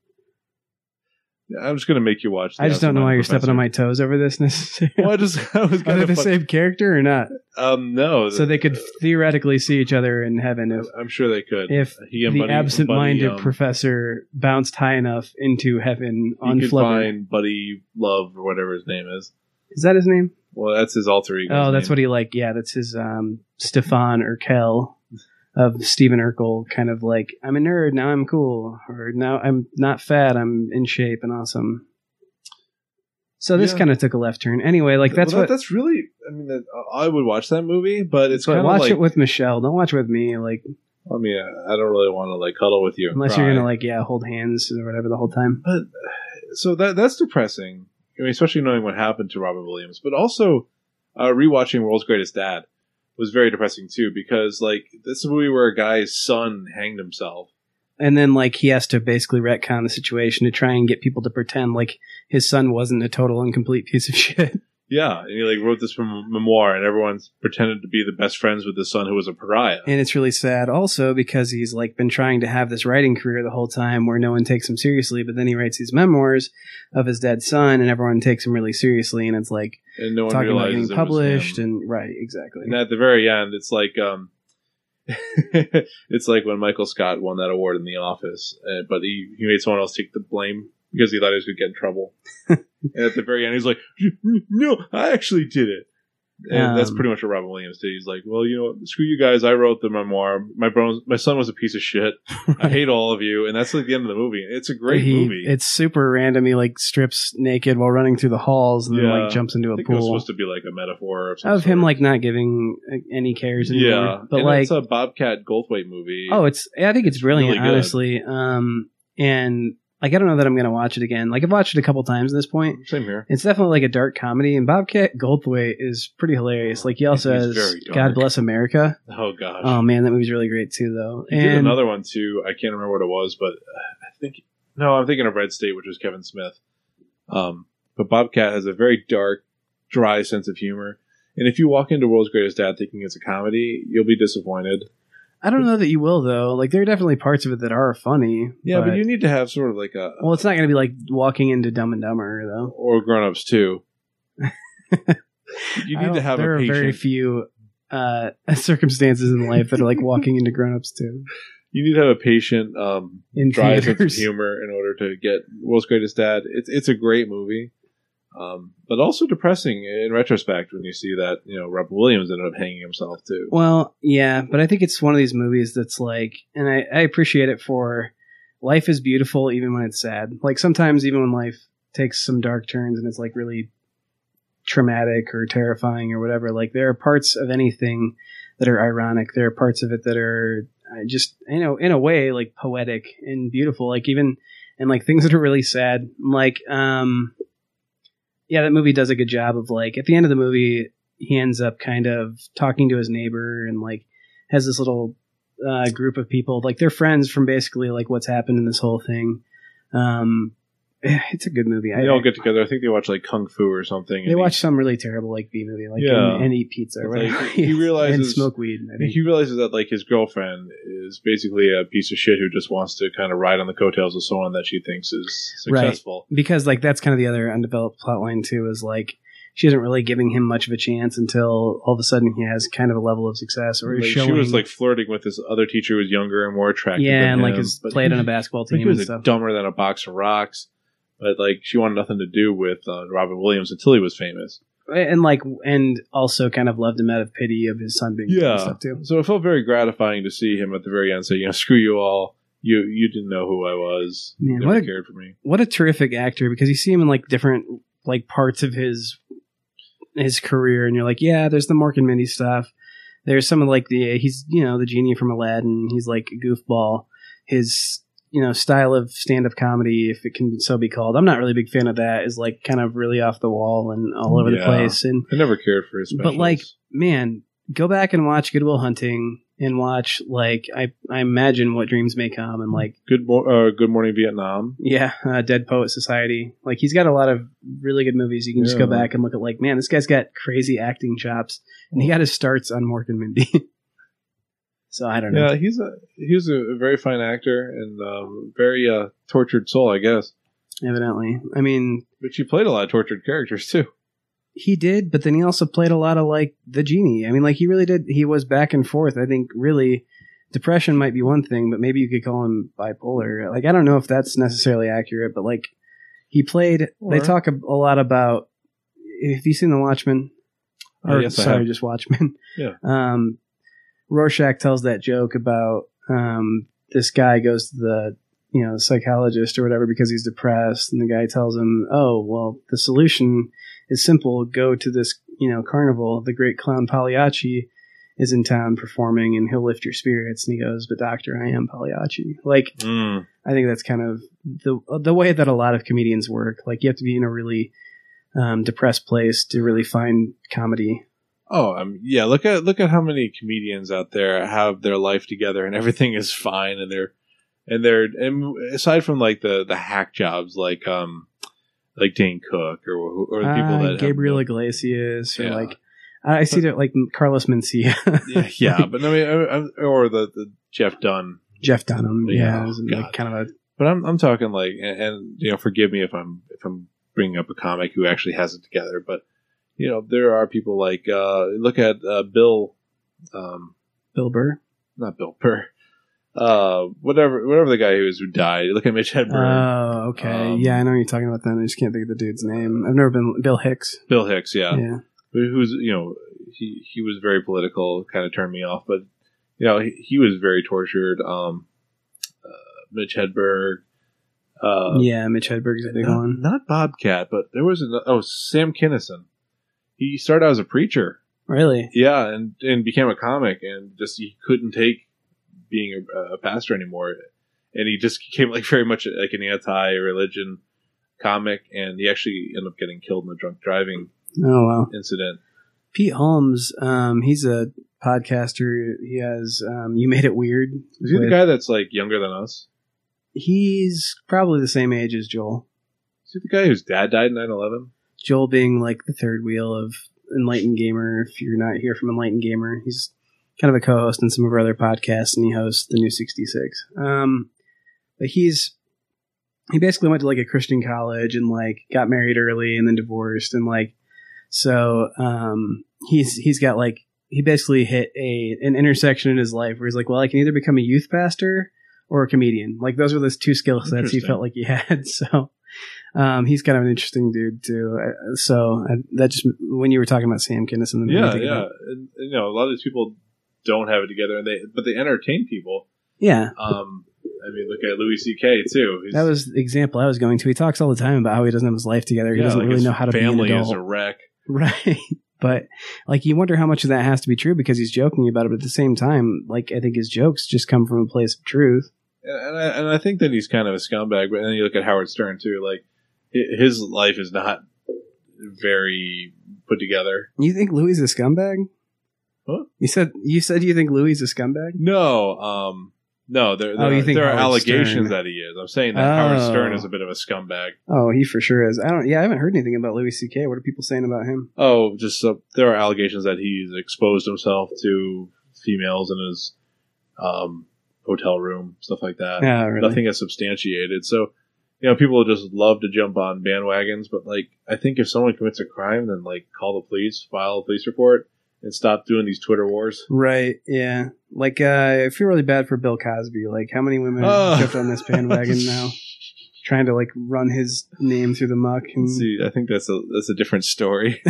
I'm just gonna make you watch. The I just don't know why you're Absent-Minded stepping on my toes over this necessarily. Well, I just I was Are kind they of the fun- same character or not? Um, no. So they could theoretically see each other in heaven if I'm sure they could. if He and the Buddy- absent-minded Buddy, um, professor bounced high enough into heaven he on could Flubber. find Buddy Love or whatever his name is. Is that his name? Well, that's his alter ego. Oh, that's what he like. Yeah, that's his um, Stefan Urkel of Stephen Urkel. Kind of like, I'm a nerd, now I'm cool. Or now I'm not fat, I'm in shape and awesome. So this Yeah. kind of took a left turn. Anyway, like that's well, what... that, that's really. I mean, that, I would watch that movie, but it's but kind of watch like. it with Michelle. Don't watch it with me. Like, I mean, I don't really want to like cuddle with you, and unless cry. you're gonna like, yeah, hold hands or whatever the whole time. But so that that's depressing. I mean, especially knowing what happened to Robin Williams, but also uh, rewatching World's Greatest Dad was very depressing too, because like this is a movie where a guy's son hanged himself. And then, like, he has to basically retcon the situation to try and get people to pretend like his son wasn't a total and complete piece of shit. Yeah, and he like wrote this mem- memoir, and everyone's pretended to be the best friends with his son, who was a pariah. And it's really sad also because he's, like, been trying to have this writing career the whole time where no one takes him seriously, but then he writes these memoirs of his dead son, and everyone takes him really seriously, and it's, like, And no one talking about realizes getting it was published, him. and, right, exactly. And at the very end, it's like um, it's like when Michael Scott won that award in The Office, uh, but he, he made someone else take the blame because he thought he was going to get in trouble. And at the very end, he's like, "No, I actually did it." And Um, that's pretty much what Robin Williams did. He's like, "Well, you know, screw you guys. I wrote the memoir. My bro- my son was a piece of shit. I hate all of you." And that's like the end of the movie. It's a great He- movie. It's super random. He, like, strips naked while running through the halls and then, Yeah. like, jumps into I a think it was pool. supposed to be like a metaphor of, some Of him, sort. like, not giving uh, any cares anymore. yeah, But, and like... it's a Bobcat Goldthwait movie. Oh, it's. I think it's brilliant, really good. honestly. Um, and like, I don't know that I'm going to watch it again. Like, I've watched it a couple times at this point. Same here. It's definitely like a dark comedy, and Bobcat Goldthwait is pretty hilarious. Like, he also He's has very dark. God Bless America. Oh gosh. Oh man, that movie's really great too, though. He did And another one too. I can't remember what it was, but uh, I think no, I'm thinking of Red State, which was Kevin Smith. Um, but Bobcat has a very dark, dry sense of humor, and if you walk into World's Greatest Dad thinking it's a comedy, you'll be disappointed. I don't know that you will though. Like, there are definitely parts of it that are funny. Yeah, but, you need to have sort of like a well, it's not going to be like walking into Dumb and Dumber though. or Grown Ups too. You I need don't- to have There a are patient. very few uh, circumstances in life that are like walking into Grown Ups too. You need to have a patient, um, In dry sense of theaters. humor in order to get World's Greatest Dad. It's it's a great movie, um, but also depressing in retrospect when you see that you know Robin Williams ended up hanging himself too. Well, yeah, but I think it's one of these movies that's like, and I, I appreciate it for life is beautiful even when it's sad. Like sometimes even when life takes some dark turns and it's like really traumatic or terrifying or whatever, like there are parts of anything that are ironic. There are parts of it that are uh, just, you know, in a way like poetic and beautiful, like even, and like things that are really sad. Like, um, yeah, that movie does a good job of like, at the end of the movie, he ends up kind of talking to his neighbor and like has this little uh, group of people, like they're friends from basically like what's happened in this whole thing. Um, it's a good movie. They I, all get together. I think they watch like Kung Fu or something. They watch some really terrible like B movie, like Yeah. and, and eat pizza or Like, whatever. he realizes- and smoke weed. I think. He realizes that like his girlfriend is basically a piece of shit who just wants to kind of ride on the coattails of someone that she thinks is successful. Because like that's kind of the other undeveloped plot line too, is like she isn't really giving him much of a chance until all of a sudden he has kind of a level of success or is Like, showing. she was like flirting with this other teacher who was younger and more attractive. yeah, than and like him, is but played he on a was- basketball I think team he was and like, stuff. dumber than a box of rocks. But like she wanted nothing to do with uh, Robin Williams until he was famous. And like, and also kind of loved him out of pity of his son being Yeah. and stuff too. So it felt very gratifying to see him at the very end say, you know, screw you all. You you didn't know who I was. You Man, never what a- cared for me. What a terrific actor, because you see him in like different like parts of his his career, and you're like, yeah, there's the Mork and Mindy stuff. There's some of like the he's you know the genie from Aladdin. He's like a goofball. His you know style of stand up comedy, if it can so be called, I'm not really a big fan of that. Is like kind of really off the wall and all over Yeah. the place. And I never cared for his specials. but like, man, go back and watch Good Will Hunting and watch like I I imagine What Dreams May Come and like. Good, Mo- uh, Good Morning Vietnam. Yeah, uh, Dead Poet Society. Like he's got a lot of really good movies. You can just Yeah. go back and look at like, man, this guy's got crazy acting chops, and he got his starts on Mork and Mindy. So I don't know. Yeah, he's a he's a very fine actor and um, very uh, tortured soul, I guess. Evidently, I mean, But she played a lot of tortured characters too. he did, but then he also played a lot of like the genie. I mean, like he really did. He was back and forth. I think really, depression might be one thing, but maybe you could call him bipolar. Like I don't know if that's necessarily accurate, but like he played. Or- They talk a, a lot about. Have you seen The Watchmen? Uh, Or yes, I sorry, have. just Watchmen. Yeah. Um, Rorschach tells that joke about um, this guy goes to the you know psychologist or whatever because he's depressed, and the guy tells him, "Oh, well, the solution is simple. Go to this you know carnival. The great clown Pagliacci is in town performing, and he'll lift your spirits." And he goes, "But doctor, I am Pagliacci." Like, Mm. I think that's kind of the the way that a lot of comedians work. Like, you have to be in a really um, depressed place to really find comedy. Oh, um, yeah. Look at look at how many comedians out there have their life together and everything is fine, and they're and they're and aside from like the, the hack jobs like um like Dane Cook or or the people Uh, that have Gabriel no- Iglesias or Yeah. like I I see that like Carlos Mencia. yeah, yeah, but I mean, I, I, or the, the Jeff Dunn. Jeff Dunham, yeah, Yeah, is God. like kind of a But I'm I'm talking like, and, and you know, forgive me if I'm if I'm bringing up a comic who actually has it together, but you know, there are people like uh, look at uh, Bill, um, Bill Burr. not Bill Burr, uh, whatever whatever the guy who is who died. Look at Mitch Hedberg, Oh, okay, Um, yeah, I know what you're talking about. Then I just can't think of the dude's name. I've never been Bill Hicks. Bill Hicks, yeah, Yeah, Who- who's you know he he was very political, kind of turned me off, but you know he, he was very tortured. Um, uh, Mitch Hedberg. Uh, yeah, Mitch Hedberg's a big not, one. not Bobcat, but there was an oh Sam Kinison. He started out as a preacher, Really? yeah, and and became a comic, and just he couldn't take being a, a pastor anymore, and he just became like very much like an anti-religion comic, and he actually ended up getting killed in a drunk driving Oh wow. incident. Pete Holmes, um, he's a podcaster. He has um, You Made It Weird. Is he the with- guy that's like younger than us? He's probably the same age as Joel. Is he the guy whose dad died in nine eleven? Joel being like the third wheel of Enlightened Gamer. If you're not here from Enlightened Gamer, he's kind of a co-host in some of our other podcasts, and he hosts the New sixty-six. Um, but he's he basically went to like a Christian college and like got married early and then divorced, and like so um, he's he's got like he basically hit a an intersection in his life where he's like, well, I can either become a youth pastor or a comedian. Like those were the two skill sets he Interesting. felt like he had. So. Um, he's kind of an interesting dude too. Uh, So I, that just when you were talking about Sam Kinison, that made me Yeah, think yeah. about- And, and, you know, a lot of these people don't have it together, and they but they entertain people. yeah. Um, I mean, look at Louis C K too. He's, That was the example I was going to. He talks all the time about how he doesn't have his life together. He yeah, doesn't like really his know how to be an family adult. is a wreck. Right. But like you wonder how much of that has to be true because he's joking about it, but at the same time, like I think his jokes just come from a place of truth. And I, and I think that he's kind of a scumbag. But then you look at Howard Stern too. Like his life is not very put together. You think Louis is a scumbag? Huh? You said you said you think Louis is a scumbag? No, um, no. There, there, Oh, you are, think there are Howard allegations Stern. that he is. I'm saying that Howard Oh. Stern is a bit of a scumbag. Oh, he for sure is. I don't. Yeah, I haven't heard anything about Louis C K. What are people saying about him? Oh, just uh, there are allegations that he's exposed himself to females in his um, hotel room, stuff like that. Yeah, really. Nothing is substantiated. So, you know, people just love to jump on bandwagons. But like, I think if someone commits a crime, then like call the police, file a police report, and stop doing these Twitter wars. Right. Yeah. Like uh, I feel really bad for Bill Cosby. Like how many women Oh. jumped on this bandwagon now, trying to like run his name through the muck? And See, I think that's a that's a different story.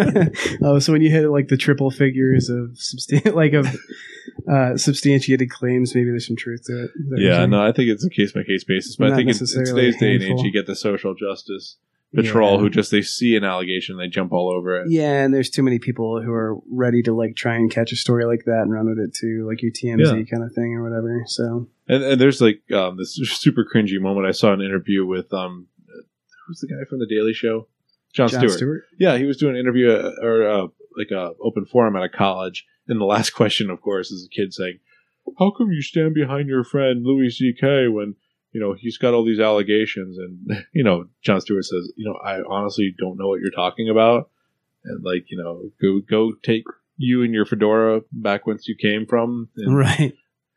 oh, so when you hit like the triple figures of substan- like of uh, substantiated claims, maybe there's some truth to it. Is that what you're Yeah, saying? no, I think it's a case by case basis. But Not I think in, in necessarily today's day and age, handful. you get the social justice patrol Yeah. who just they see an allegation, they jump all over it. Yeah, and there's too many people who are ready to like try and catch a story like that and run with it too, like your T M Z Yeah. kind of thing or whatever. So And, and there's like um, this super cringy moment. I saw an interview with um, who's the guy from the Daily Show, Jon, Jon Stewart. Stewart. Yeah, he was doing an interview uh, or uh, like a open forum at a college. And the last question, of course, is a kid saying, "How come you stand behind your friend Louis C K when you know he's got all these allegations?" And you know, Jon Stewart says, "You know, I honestly don't know what you're talking about." And like, you know, go go take you and your fedora back whence you came from. And, Right.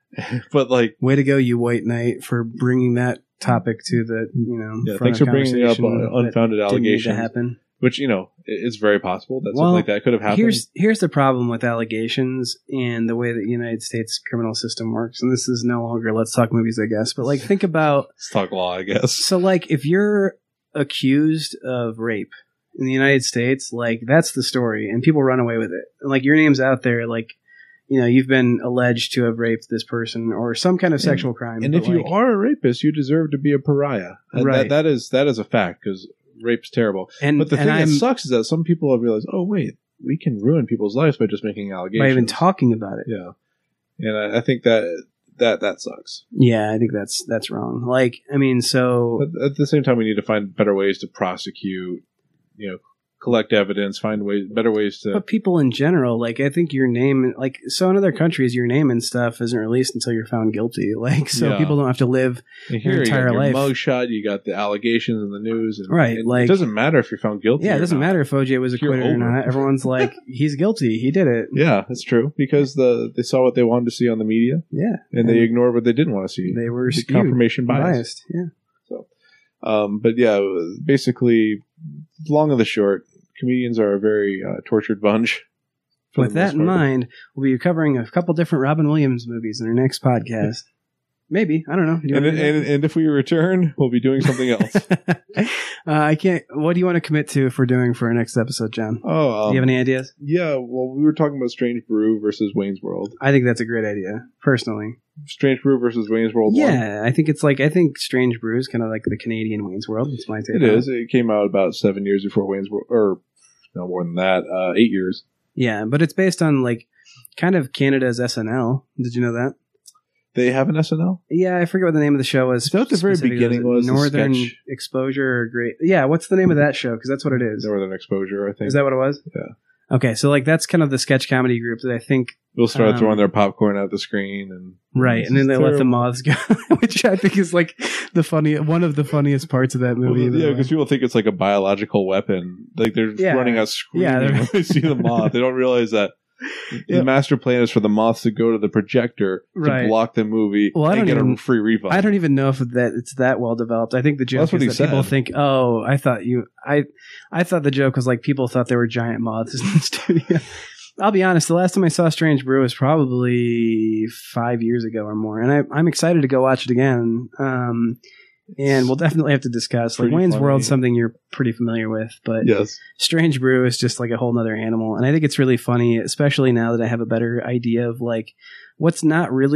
But like, Way to go, you white knight, for bringing that topic to the you know. yeah, front thanks of for bringing up conversation uh, that unfounded didn't need to allegations. happen. Which, you know, it- it's very possible that Well, something like that could have happened. Here's here's the problem with allegations and the way that the United States criminal system works. And this is no longer Let's Talk Movies, I guess. But like, think about Let's talk law, I guess. so like if you're accused of rape in the United States, like that's the story, and people run away with it. And like your name's out there, like you know you've been alleged to have raped this person or some kind of Yeah. sexual crime. And but, if you like, are a rapist, you deserve to be a pariah. And Right. that, that is that is a fact, because rape's terrible. and But the and thing I'm that sucks is that some people have realized, oh, wait, we can ruin people's lives by just making allegations. by even talking about it. Yeah. And I, I think that that that sucks. Yeah, I think that's that's wrong. Like, I mean, so But at the same time, we need to find better ways to prosecute, you know, collect evidence, find ways, better ways to. but people in general, like, I think your name, like, so in other countries, your name and stuff isn't released until you're found guilty. Like, so Yeah. people don't have to live. And here, entire you got your life. mugshot, you got the allegations in the news, and, Right, and like- it doesn't matter if you're found guilty. Yeah, it or doesn't not. matter if O J was You're acquitted or over. not. Everyone's like, he's guilty. He did it. Yeah, that's true, because the they saw what they wanted to see on the media, Yeah. and they ignored what they didn't want to see. They were The skewed, confirmation bias. biased. Yeah. So, um, but yeah, basically, long and the short, comedians are a very uh, tortured bunch. for With the that most in part. mind, we'll be covering a couple different Robin Williams movies in our next podcast. Maybe. I don't know. Do you and, wanna do that? and and if we return, we'll be doing something else. uh, I can't. What do you want to commit to if we're doing for our next episode, John? Oh, um, do you have any ideas? Yeah, well, we were talking about Strange Brew versus Wayne's World. I think that's a great idea, personally. Strange Brew versus Wayne's World. one. Yeah, I think it's like I think Strange Brew is kind of like the Canadian Wayne's World. It's my take. It on is. It came out about seven years before Wayne's World, or no more than that, uh, eight years. Yeah, but it's based on like kind of Canada's S N L. Did you know that? They have an S N L? Yeah, I forget what the name of the show was. Is that what the very specifically. beginning was, the Northern sketch? Exposure or Great? Yeah, what's the name of that show? Because that's what it is. Northern Exposure, I think. Is that what it was? Yeah. Okay, so like that's kind of the sketch comedy group that I think They'll start um, throwing their popcorn at the screen, and right, This and then is they let the terrible. moths go, which I think is like the funny one of the funniest parts of that Well, movie. by the yeah, way. because people think it's like a biological weapon. Like they're Yeah. running out screaming Yeah, they're- when they see the moth. They don't realize that Yeah. the master plan is for the moths to go to the projector Right. to block the movie Well, I and don't get even- a free refund. I don't even know if that it's that well developed. I think the joke Well, that's what is he that people said. think, "Oh, I thought you." I I thought the joke was like people thought there were giant moths in the studio. I'll be honest. The last time I saw Strange Brew was probably five years ago or more, and I, I'm excited to go watch it again. Um, and we'll definitely have to discuss. Like Pretty Wayne's funny. World's something you're pretty familiar with, but Yes. Strange Brew is just like a whole nother animal. And I think it's really funny, especially now that I have a better idea of like what's not really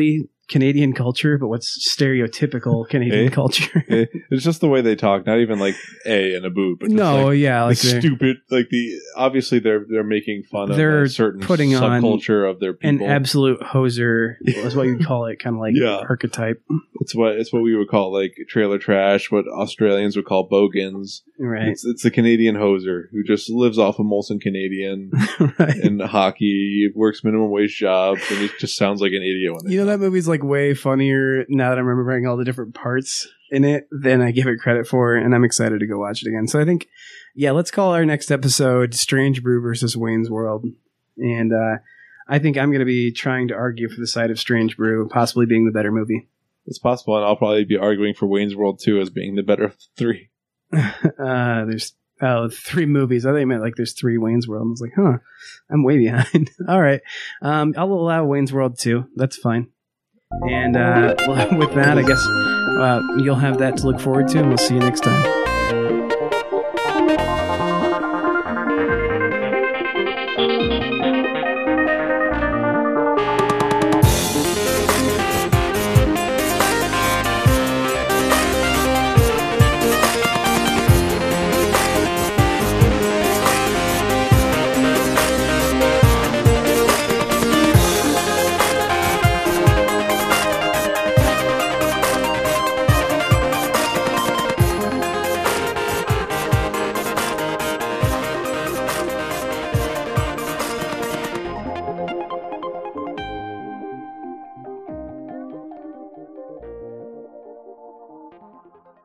Canadian culture, but what's stereotypical Canadian Eh? culture? It- it's just the way they talk, not even like a and a boo, but just No, like yeah, like the they're- stupid, like the obviously they're they're making fun of They're a certain putting on subculture of their an people. absolute hoser is what you'd call it, kind of like Yeah. archetype, It's what it's what we would call like trailer trash, what Australians would call bogans. right? It's it's the Canadian hoser who just lives off of Molson Canadian Right. and hockey, works minimum wage jobs, and he just sounds like an idiot when they You know, talk. that movie's like way funnier now that I'm remembering all the different parts in it than I give it credit for, and I'm excited to go watch it again. So I think, yeah, let's call our next episode Strange Brew versus Wayne's World. And uh, I think I'm going to be trying to argue for the side of Strange Brew, possibly being the better movie. It's possible, and I'll probably be arguing for Wayne's World two as being the better of the three. uh, there's oh, three movies. I thought you meant like there's three Wayne's World. I was like, huh, I'm way behind. All right. Um, I'll allow Wayne's World two. That's fine. And uh, well, with that, I guess uh, you'll have that to look forward to, and we'll see you next time.